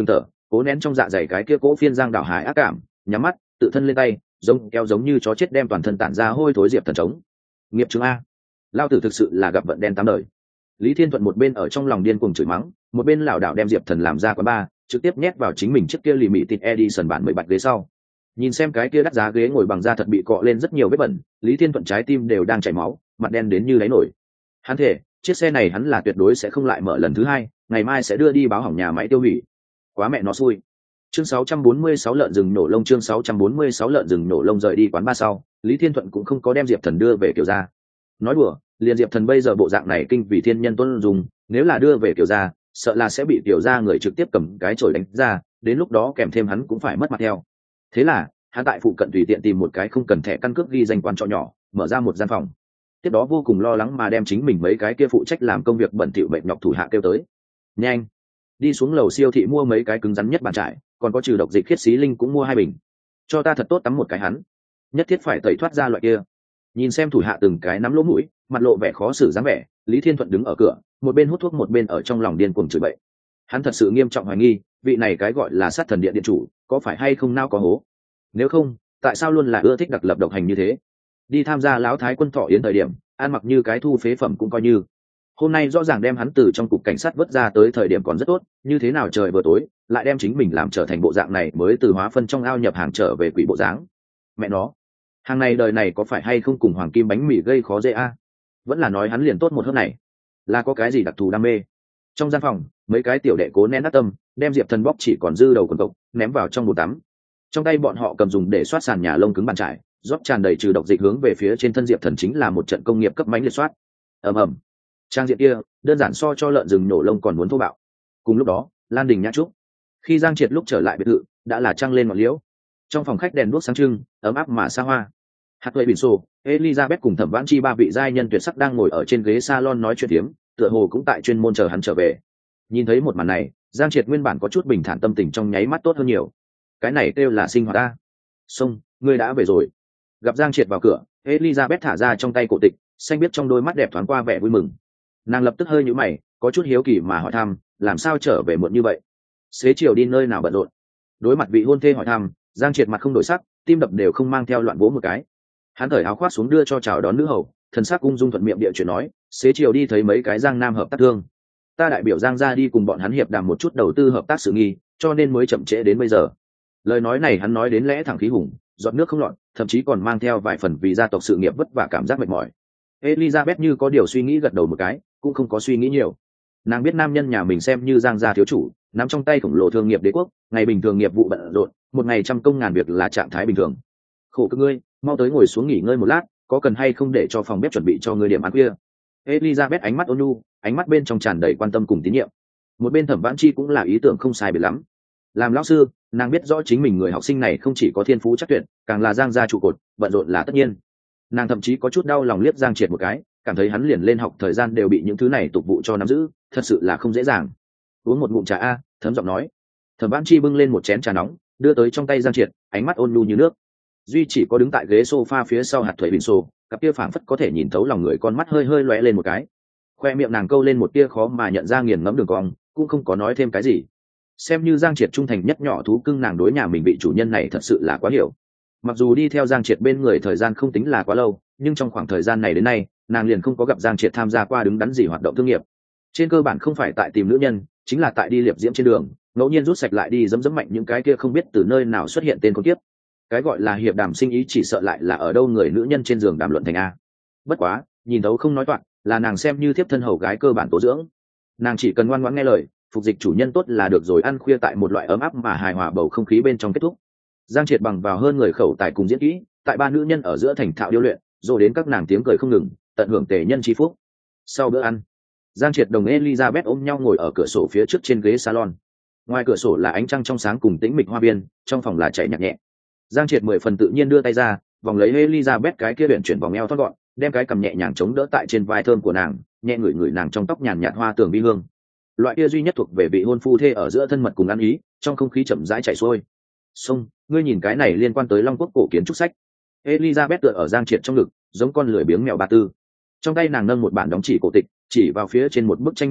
cố nén trong dạ dày cái kia cỗ phiên giang đảo hải ác cảm, nhắm mắt tự thân lên tay, giống kéo giống như chó chết đem toàn thân tản ra hôi thối diệp thần trống. Nghiệp chứng a, lao tử thực sự là gặp vận đen tám đời. Lý Thiên Thuận một bên ở trong lòng điên cuồng chửi mắng, một bên lảo đảo đem diệp thần làm ra quán bar, trực tiếp nhét vào chính mình chiếc kia lì mị tịt Edison bản mười bạch ghế sau. Nhìn xem cái kia đắt giá ghế ngồi bằng da thật bị cọ lên rất nhiều vết bẩn, Lý Thiên Thuận trái tim đều đang chảy máu, mặt đen đến như đáy nổi. Hắn thể chiếc xe này hắn là tuyệt đối sẽ không lại mở lần thứ hai, ngày mai sẽ đưa đi báo hỏng nhà máy tiêu hủy. Quá mẹ nó xui. Chương sáu trăm bốn mươi sáu lợn rừng nổ lông chương sáu trăm bốn mươi sáu lợn rừng nổ lông rời đi quán ba sau, Lý Thiên Thuận cũng không có đem Diệp Thần đưa về Kiều gia. Nói đùa, liền Diệp Thần bây giờ bộ dạng này kinh vì thiên nhân tuân dùng, nếu là đưa về Kiều gia, sợ là sẽ bị Kiều gia người trực tiếp cầm cái chổi đánh ra, đến lúc đó kèm thêm hắn cũng phải mất mặt theo. Thế là, hắn tại phụ cận tùy tiện tìm một cái không cần thẻ căn cước ghi danh quán trọ nhỏ, mở ra một gian phòng. Tiếp đó vô cùng lo lắng mà đem chính mình mấy cái kia phụ trách làm công việc bẩn thỉu bệnh nhọc thủ hạ kêu tới. Nhanh, đi xuống lầu siêu thị mua mấy cái cứng rắn nhất bàn trải, còn có trừ độc dịch khiết xí linh cũng mua hai bình, cho ta thật tốt tắm một cái hắn, nhất thiết phải tẩy thoát ra loại kia. Nhìn xem thủ hạ từng cái nắm lỗ mũi, mặt lộ vẻ khó xử dáng vẻ, Lý Thiên Thuận đứng ở cửa, một bên hút thuốc một bên ở trong lòng điên cuồng chửi bậy. Hắn thật sự nghiêm trọng hoài nghi, vị này cái gọi là sát thần điện điện chủ, có phải hay không nao có hố? Nếu không, tại sao luôn là ưa thích đặc lập độc hành như thế? Đi tham gia lão thái quân thọ yến thời điểm, ăn mặc như cái thu phế phẩm cũng coi như. Hôm nay rõ ràng đem hắn từ trong cục cảnh sát vớt ra tới thời điểm còn rất tốt, như thế nào trời vừa tối lại đem chính mình làm trở thành bộ dạng này, mới từ hóa phân trong ao nhập hàng trở về quỷ bộ dáng. Mẹ nó, hàng này đời này có phải hay không cùng hoàng kim bánh mì gây khó dễ a? Vẫn là nói hắn liền tốt một hớp này, là có cái gì đặc thù đam mê? Trong gian phòng, mấy cái tiểu đệ cố nén đắc tâm, đem Diệp Thần bóc chỉ còn dư đầu quần cộc ném vào trong bồn tắm. Trong tay bọn họ cầm dùng để xoát sàn nhà lông cứng bàn trải, rót tràn đầy trừ độc dịch hướng về phía trên thân Diệp Thần chính là một trận công nghiệp cấp mãnh liệt soát. Ầm ầm. Trang diện kia đơn giản so cho lợn rừng nổ lông còn muốn thô bạo. Cùng lúc đó, Lan Đình Nhã Trúc, khi Giang Triệt lúc trở lại biệt thự, đã là trăng lên ngọn liễu. Trong phòng khách đèn đuốc sáng trưng, ấm áp mà xa hoa. Hạt Tuệ Bình Sô, Elizabeth cùng Thẩm Vãn Chi ba vị giai nhân tuyệt sắc đang ngồi ở trên ghế salon nói chuyện phiếm, tựa hồ cũng tại chuyên môn chờ hắn trở về. Nhìn thấy một màn này, Giang Triệt nguyên bản có chút bình thản tâm tình trong nháy mắt tốt hơn nhiều. Cái này kêu là sinh hoạt ta. Xong, ngươi đã về rồi. Gặp Giang Triệt vào cửa, Elizabeth thả ra trong tay cổ tịch, xanh biết trong đôi mắt đẹp thoáng qua vẻ vui mừng. Nàng lập tức hơi nhíu mày, có chút hiếu kỳ mà hỏi thăm, làm sao trở về muộn như vậy? Xế chiều đi nơi nào bận rộn? Đối mặt vị hôn thê hỏi thăm, Giang Triệt mặt không đổi sắc, tim đập đều không mang theo loạn vỗ một cái. Hắn cởi áo khoác xuống đưa cho chào đón nữ hầu, thần sắc ung dung thuận miệng địa chuyện nói, xế chiều đi thấy mấy cái Giang Nam hợp tác thương, ta đại biểu Giang gia đi cùng bọn hắn hiệp đàm một chút đầu tư hợp tác sự nghi, cho nên mới chậm trễ đến bây giờ. Lời nói này hắn nói đến lẽ thẳng khí hùng, giọt nước không lọt, thậm chí còn mang theo vài phần vì gia tộc sự nghiệp vất vả cảm giác mệt mỏi. Elizabeth như có điều suy nghĩ gật đầu một cái, cũng không có suy nghĩ nhiều. Nàng biết nam nhân nhà mình xem như Giang gia thiếu chủ, nắm trong tay khổng lồ thương nghiệp đế quốc, ngày bình thường nghiệp vụ bận rộn, một ngày trăm công ngàn việc là trạng thái bình thường. Khổ cực ngươi, mau tới ngồi xuống nghỉ ngơi một lát, có cần hay không để cho phòng bếp chuẩn bị cho ngươi điểm ăn khuya? Elizabeth ánh mắt ôn nhu, ánh mắt bên trong tràn đầy quan tâm cùng tín nhiệm. Một bên Thẩm Vãn Chi cũng là ý tưởng không sai biệt lắm. Làm lão sư, nàng biết rõ chính mình người học sinh này không chỉ có thiên phú chắc tuyệt, càng là Giang gia trụ cột, bận rộn là tất nhiên. Nàng thậm chí có chút đau lòng liếc Giang Triệt một cái, cảm thấy hắn liền lên học thời gian đều bị những thứ này tục vụ cho nắm giữ, thật sự là không dễ dàng. Uống một ngụm trà a, thấm giọng nói. Thẩm Vãn Chi bưng lên một chén trà nóng, đưa tới trong tay Giang Triệt, ánh mắt ôn nhu như nước. Duy chỉ có đứng tại ghế sofa phía sau Hạt Thuệ Bình Sô, cặp kia phảng phất có thể nhìn thấu lòng người, con mắt hơi hơi lóe lên một cái. Khoe miệng nàng câu lên một tia khó mà nhận ra nghiền ngẫm đường cong, cũng không có nói thêm cái gì. Xem như Giang Triệt trung thành nhất nhỏ thú cưng, nàng đối nhà mình vị chủ nhân này thật sự là quá hiểu. Mặc dù đi theo Giang Triệt bên người thời gian không tính là quá lâu, nhưng trong khoảng thời gian này đến nay, nàng liền không có gặp Giang Triệt tham gia qua đứng đắn gì hoạt động thương nghiệp. Trên cơ bản không phải tại tìm nữ nhân, chính là tại đi liệp diễm trên đường, ngẫu nhiên rút sạch lại đi dẫm dẫm mạnh những cái kia không biết từ nơi nào xuất hiện tên con tiếp. Cái gọi là hiệp đàm sinh ý chỉ sợ lại là ở đâu người nữ nhân trên giường đàm luận thành a. Bất quá, nhìn thấu không nói toạc, là nàng xem như thiếp thân hầu gái cơ bản tố dưỡng. Nàng chỉ cần ngoan ngoãn nghe lời, phục dịch chủ nhân tốt là được rồi, ăn khuya tại một loại ấm áp mà hài hòa bầu không khí bên trong kết thúc. Giang Triệt bằng vào hơn người khẩu tài cùng diễn kỹ, tại ba nữ nhân ở giữa thành thạo điêu luyện, rồi đến các nàng tiếng cười không ngừng, tận hưởng tề nhân chi phúc. Sau bữa ăn, Giang Triệt đồng Elizabeth ôm nhau ngồi ở cửa sổ phía trước trên ghế salon. Ngoài cửa sổ là ánh trăng trong sáng cùng tĩnh mịch hoa biên, trong phòng là chảy nhạc nhẹ. Giang Triệt mười phần tự nhiên đưa tay ra, vòng lấy Elizabeth cái kia luyện chuyển vòng eo thon gọn, đem cái cầm nhẹ nhàng chống đỡ tại trên vai thơm của nàng, nhẹ ngửi ngửi nàng trong tóc nhàn nhạt hoa tường vi hương. Loại kia duy nhất thuộc về vị hôn phu thê ở giữa thân mật cùng ăn ý, trong không khí chậm rãi chảy xuôi. Xong, ngươi nhìn cái này liên quan tới Long Quốc cổ kiến trúc sách. Elizabeth tựa ở Giang Triệt trong ngực, giống con lười biếng mèo ba tư. Trong tay nàng nâng một bản đóng chỉ cổ tịch, chỉ vào phía trên một bức tranh minh họa,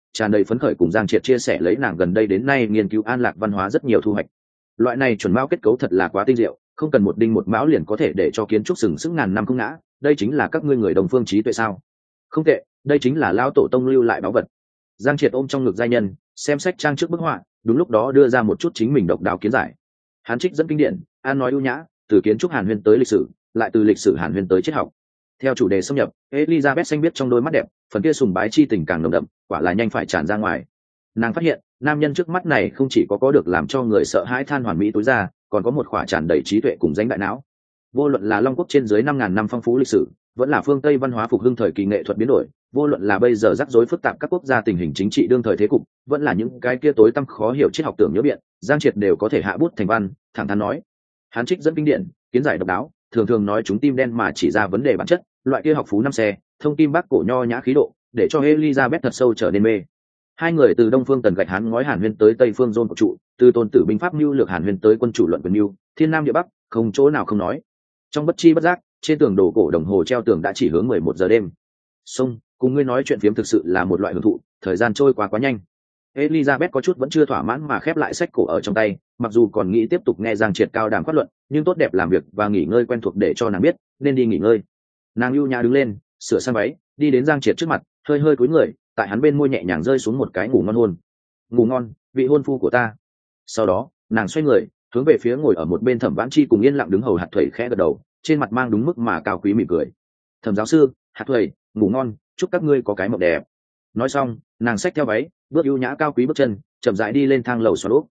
tràn đầy phấn khởi cùng Giang Triệt chia sẻ lấy nàng gần đây đến nay nghiên cứu an lạc văn hóa rất nhiều thu hoạch. Loại này chuẩn mão kết cấu thật là quá tinh diệu, không cần một đinh một mão liền có thể để cho kiến trúc sừng sững ngàn năm không ngã, đây chính là các ngươi người đồng phương trí tuệ sao? Không tệ, đây chính là lão tổ tông lưu lại báu vật. Giang Triệt ôm trong ngực giai nhân, xem sách trang trước bức họa, đúng lúc đó đưa ra một chút chính mình độc đáo kiến giải. Hắn trích dẫn kinh điển, an nói ưu nhã, từ kiến trúc Hàn Huyên tới lịch sử, lại từ lịch sử Hàn Huyên tới triết học. Theo chủ đề xâm nhập, Elizabeth xanh biết trong đôi mắt đẹp, phần kia sùng bái chi tình càng nồng đậm, quả là nhanh phải tràn ra ngoài. Nàng phát hiện, nam nhân trước mắt này không chỉ có có được làm cho người sợ hãi than hoàn mỹ tối ra, còn có một khỏa tràn đầy trí tuệ cùng danh đại não. Vô luận là Long Quốc trên dưới năm ngàn năm phong phú lịch sử, vẫn là phương Tây văn hóa phục hưng thời kỳ nghệ thuật biến đổi, vô luận là bây giờ rắc rối phức tạp các quốc gia tình hình chính trị đương thời thế cục, vẫn là những cái kia tối tăm khó hiểu triết học tưởng nhớ biện, Giang Triệt đều có thể hạ bút thành văn, thẳng thắn nói. Hắn trích dẫn kinh điển, kiến giải độc đáo, thường thường nói chúng tim đen mà chỉ ra vấn đề bản chất, loại kia học phú năm xe, thông kim bác cổ nho nhã khí độ, để cho Elizabeth thật sâu trở nên mê. Hai người từ Đông phương Tần gạch Hán ngói Hàn Huyên tới Tây phương Dôn của trụ, từ tôn tử binh pháp mưu lược Hàn Huyên tới quân chủ luận quyền mưu, thiên nam địa bắc, không chỗ nào không nói. Trong bất chi bất giác, trên tường đồ cổ đồng hồ treo tường đã chỉ hướng mười một giờ đêm. Xong, cùng ngươi nói chuyện phiếm thực sự là một loại hưởng thụ, thời gian trôi qua quá nhanh. Elizabeth có chút vẫn chưa thỏa mãn mà khép lại sách cổ ở trong tay, mặc dù còn nghĩ tiếp tục nghe Giang Triệt cao đàm phát luận, nhưng tốt đẹp làm việc và nghỉ ngơi quen thuộc để cho nàng biết nên đi nghỉ ngơi. Nàng ưu nhã đứng lên, sửa sang váy, đi đến Giang Triệt trước mặt, hơi hơi cúi người, tại hắn bên môi nhẹ nhàng rơi xuống một cái ngủ ngon hôn. Ngủ ngon, vị hôn phu của ta. Sau đó, nàng xoay người, hướng về phía ngồi ở một bên Thẩm Vãn Chi cùng yên lặng đứng hầu Hạt Thủy khẽ gật đầu, trên mặt mang đúng mức mà cao quý mỉm cười. Thẩm giáo sư, Hạt Thủy, ngủ ngon, chúc các ngươi có cái mộng đẹp. Nói xong, nàng xách theo váy, bước ưu nhã cao quý bước chân, chậm rãi đi lên thang lầu xoắn úp.